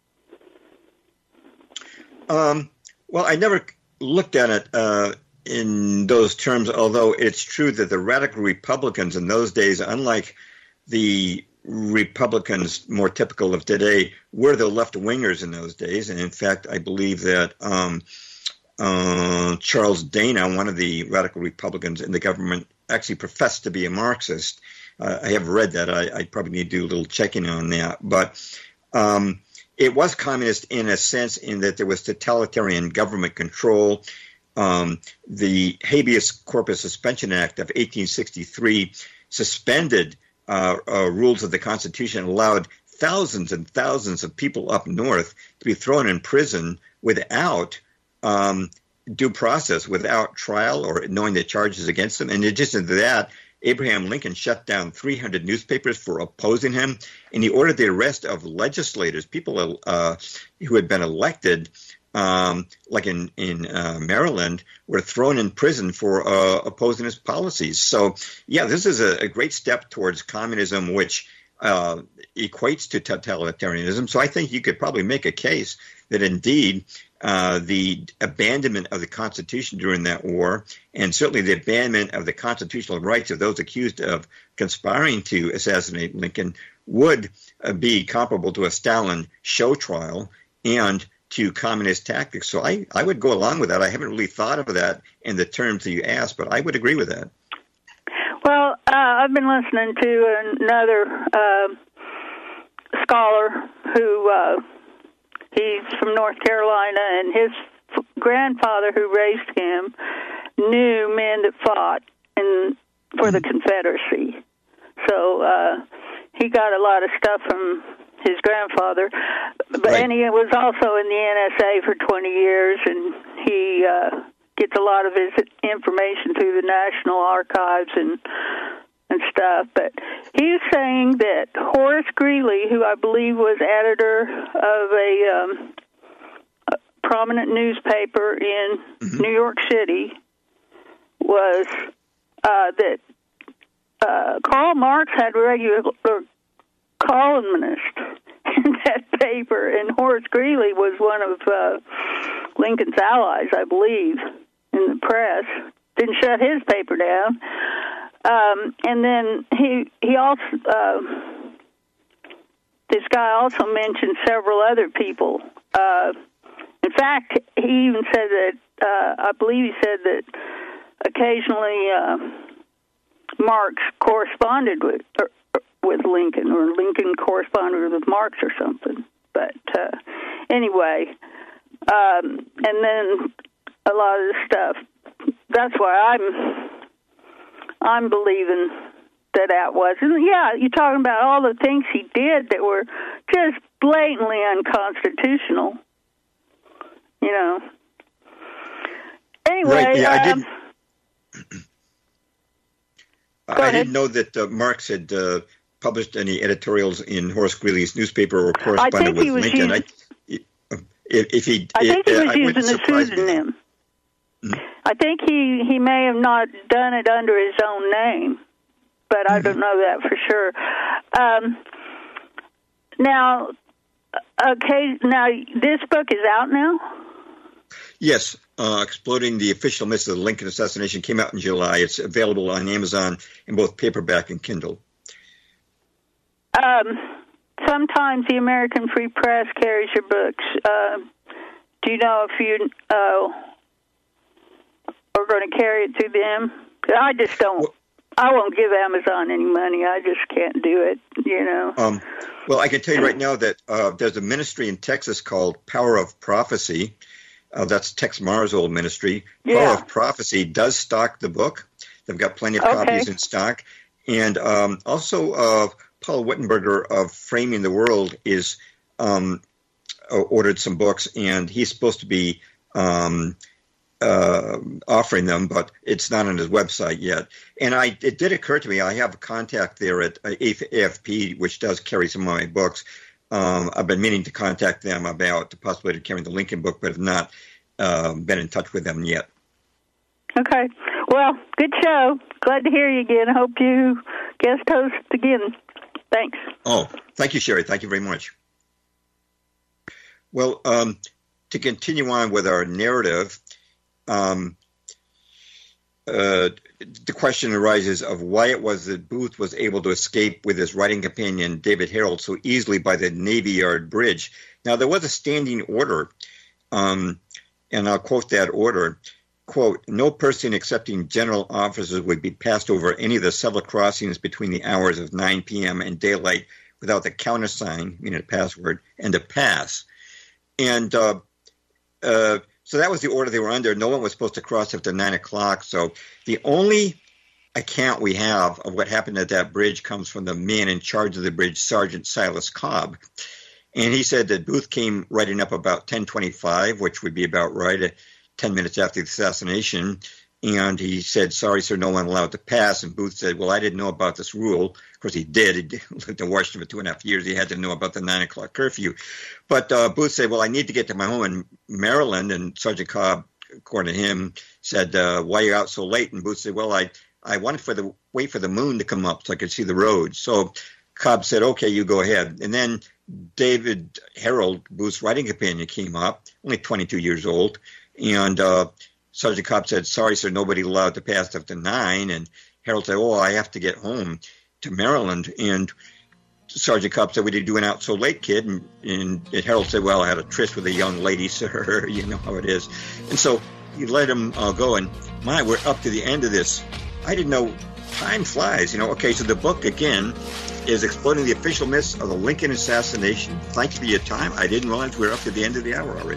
S2: Um, well, I never looked at it uh, in those terms, although it's true that the radical Republicans in those days, unlike the Republicans more typical of today, were the left-wingers in those days. And in fact, I believe that um, uh, Charles Dana, one of the radical Republicans in the government, actually professed to be a Marxist. Uh, I have read that. I, I probably need to do a little checking on that. But um, it was communist in a sense in that there was totalitarian government control. Um, the Habeas Corpus Suspension Act of eighteen sixty-three suspended uh, uh, rules of the Constitution, allowed thousands and thousands of people up north to be thrown in prison without um, due process, without trial or knowing the charges against them. In addition to that, Abraham Lincoln shut down three hundred newspapers for opposing him, and he ordered the arrest of legislators, people uh, who had been elected, um, like in, in uh, Maryland, were thrown in prison for uh, opposing his policies. So, yeah, this is a, a great step towards communism, which uh, equates to totalitarianism. So I think you could probably make a case that indeed uh, the abandonment of the Constitution during that war, and certainly the abandonment of the constitutional rights of those accused of conspiring to assassinate Lincoln, would uh, be comparable to a Stalin show trial and to communist tactics. So I, I would go along with that. I haven't really thought of that in the terms that you asked, but I would agree with that.
S9: Well, uh, I've been listening to another uh, scholar who uh, he's from North Carolina, and his f- grandfather, who raised him, knew men that fought in for the Confederacy. So uh, he got a lot of stuff from his grandfather, but
S2: right.
S9: and he was also in the N S A for twenty years, and he uh, gets a lot of his information through the National Archives and and stuff. But he's saying that Horace Greeley, who I believe was editor of a, um, a prominent newspaper in mm-hmm. New York City, was uh, that uh, Karl Marx had regular columnist in that paper, and Horace Greeley was one of uh, Lincoln's allies, I believe, in the press. Didn't shut his paper down. Um, and then he he also uh, this guy also mentioned several other people. Uh, in fact, he even said that uh, I believe he said that occasionally uh, Marx corresponded with or, with Lincoln, or Lincoln corresponded with Marx or something. But uh, anyway, um, and then a lot of the stuff. That's why I'm I'm believing that that was. And yeah, you're talking about all the things he did that were just blatantly unconstitutional. You know. Anyway,
S2: right, yeah,
S9: um,
S2: I didn't. I didn't know that uh, Marx had uh, published any editorials in Horace Greeley's newspaper or corresponded with Lincoln.
S9: Using,
S2: I, if, if he,
S9: I think
S2: it,
S9: he was
S2: uh,
S9: using a pseudonym. Hmm? I think he, he may have not done it under his own name, but mm-hmm. I don't know that for sure. Um, now, okay, now this book is out now?
S2: Yes, uh, Exploding the Official Myths of the Lincoln Assassination came out in July. It's available on Amazon in both paperback and Kindle.
S9: Um, sometimes the American Free Press carries your books. Uh, do you know if you uh, are going to carry it to them? I just don't. Well, I won't give Amazon any money. I just can't do it, you know.
S2: Um, well, I can tell you right now that uh, there's a ministry in Texas called Power of Prophecy. Uh, that's Tex Mara's old ministry.
S9: Yeah.
S2: Power of Prophecy does stock the book. They've got plenty of
S9: okay.
S2: copies in stock. And um, also uh, Paul Wittenberger of Framing the World is um, ordered some books, and he's supposed to be um, uh, offering them, but it's not on his website yet. And I, it did occur to me, I have a contact there at A F P, which does carry some of my books. Um, I've been meaning to contact them about the possibility of carrying the Lincoln book, but have not uh, been in touch with them yet.
S9: Okay. Well, good show. Glad to hear you again. I hope you guest host again. Thanks.
S2: Oh, thank you, Sherry. Thank you very much. Well, um, to continue on with our narrative, um, uh, the question arises of why it was that Booth was able to escape with his writing companion David Harold so easily by the Navy Yard Bridge. Now, there was a standing order, um, and I'll quote that order. Quote, no person accepting general offices would be passed over any of the several crossings between the hours of nine p.m. and daylight without the countersign, meaning a password, and a pass. And uh, uh, so that was the order they were under. No one was supposed to cross after nine o'clock. So the only account we have of what happened at that bridge comes from the man in charge of the bridge, Sergeant Silas Cobb. And he said that Booth came riding up about ten twenty-five, which would be about right at ten minutes after the assassination, and he said, sorry, sir, no one allowed to pass. And Booth said, well, I didn't know about this rule. Of course, he did. He lived in Washington for two and a half years. He had to know about the nine o'clock curfew. But uh, Booth said, well, I need to get to my home in Maryland. And Sergeant Cobb, according to him, said, uh, why are you out so late? And Booth said, well, I, I wanted for the wait for the moon to come up so I could see the road. So Cobb said, okay, you go ahead. And then David Harold, Booth's writing companion, came up, only twenty-two years old. And uh, Sergeant Cobb said, sorry, sir, nobody allowed to pass after nine. And Harold said, oh, I have to get home to Maryland. And Sergeant Cobb said, what are you doing out so late, kid? And, and, and Harold said, well, I had a tryst with a young lady, sir. You know how it is. And so he let him uh, go. And, my, we're up to the end of this. I didn't know. Time flies, you know. Okay, so the book, again, is Exploding the Official Myths of the Lincoln Assassination. Thanks for your time. I didn't realize we were up to the end of the hour already.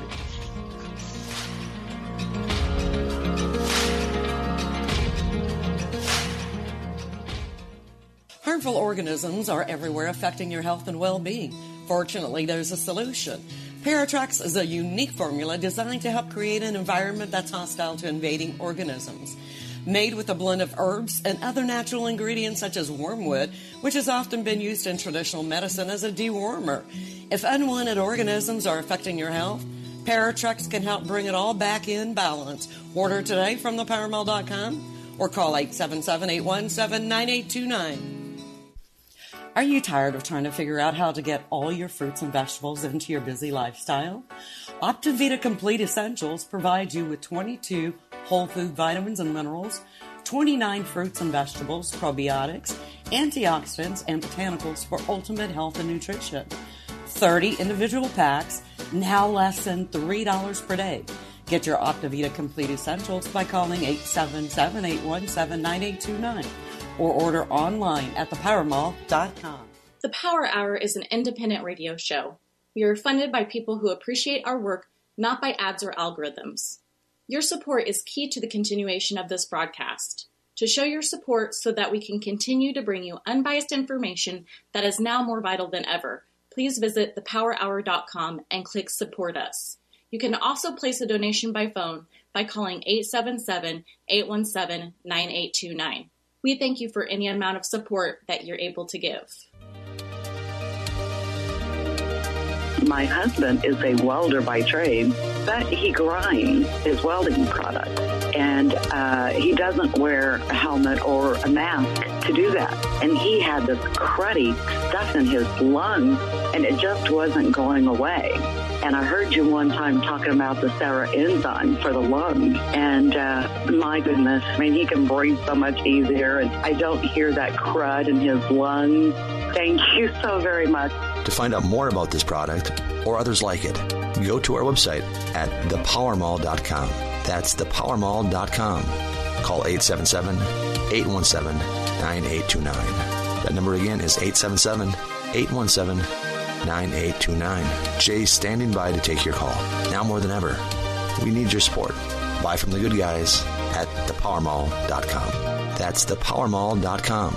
S3: Harmful organisms are everywhere affecting your health and well-being. Fortunately, there's a solution. Paratrex is a unique formula designed to help create an environment that's hostile to invading organisms. Made with a blend of herbs and other natural ingredients such as wormwood, which has often been used in traditional medicine as a dewormer. If unwanted organisms are affecting your health, Paratrex can help bring it all back in balance. Order today from the power mall dot com or call eight seven seven, eight one seven, nine eight two nine. Are you tired of trying to figure out how to get all your fruits and vegetables into your busy lifestyle? Optivita Complete Essentials provides you with twenty-two whole food vitamins and minerals, twenty-nine fruits and vegetables, probiotics, antioxidants, and botanicals for ultimate health and nutrition. thirty individual packs, now less than three dollars per day. Get your Optivita Complete Essentials by calling eight seven seven, eight one seven, nine eight two nine or order online at the power mall dot com.
S10: The Power Hour is an independent radio show. We are funded by people who appreciate our work, not by ads or algorithms. Your support is key to the continuation of this broadcast. To show your support so that we can continue to bring you unbiased information that is now more vital than ever, please visit the power hour dot com and click Support Us. You can also place a donation by phone by calling eight seven seven, eight one seven, nine eight two nine. We thank you for any amount of support that you're able to give.
S11: My husband is a welder by trade, but he grinds his welding product. And uh, he doesn't wear a helmet or a mask to do that. And he had this cruddy stuff in his lungs, and it just wasn't going away. And I heard you one time talking about the Sarah enzyme for the lungs. And uh, my goodness, I mean, he can breathe so much easier. And I don't hear that crud in his lungs. Thank you so very much.
S12: To find out more about this product or others like it, go to our website at the power mall dot com. That's the power mall dot com. Call eight seven seven, eight one seven, nine eight two nine. That number again is eight seven seven, eight one seven, nine eight two nine. Jay's standing by to take your call. Now more than ever, we need your support. Buy from the good guys at the power mall dot com. That's the power mall dot com.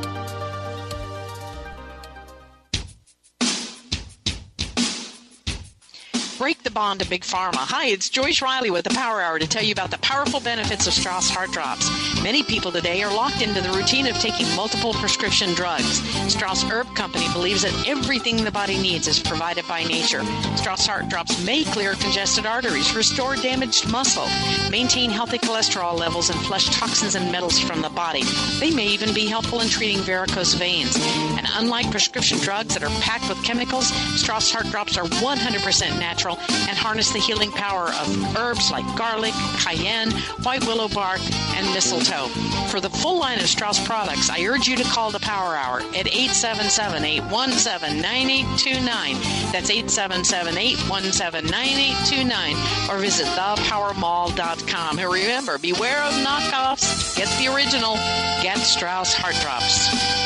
S13: Break the bond to Big Pharma. Hi, it's Joyce Riley with the Power Hour to tell you about the powerful benefits of Strauss Heart Drops. Many people today are locked into the routine of taking multiple prescription drugs. Strauss Herb Company believes that everything the body needs is provided by nature. Strauss Heart Drops may clear congested arteries, restore damaged muscle, maintain healthy cholesterol levels, and flush toxins and metals from the body. They may even be helpful in treating varicose veins. And unlike prescription drugs that are packed with chemicals, Strauss Heart Drops are one hundred percent natural and harness the healing power of herbs like garlic, cayenne, white willow bark, and mistletoe. For the full line of Strauss products, I urge you to call the Power Hour at eight seven seven, eight one seven, nine eight two nine. That's eight seven seven, eight one seven, nine eight two nine. Or visit the power mall dot com. And remember, beware of knockoffs. Get the original. Get Strauss Heart Drops.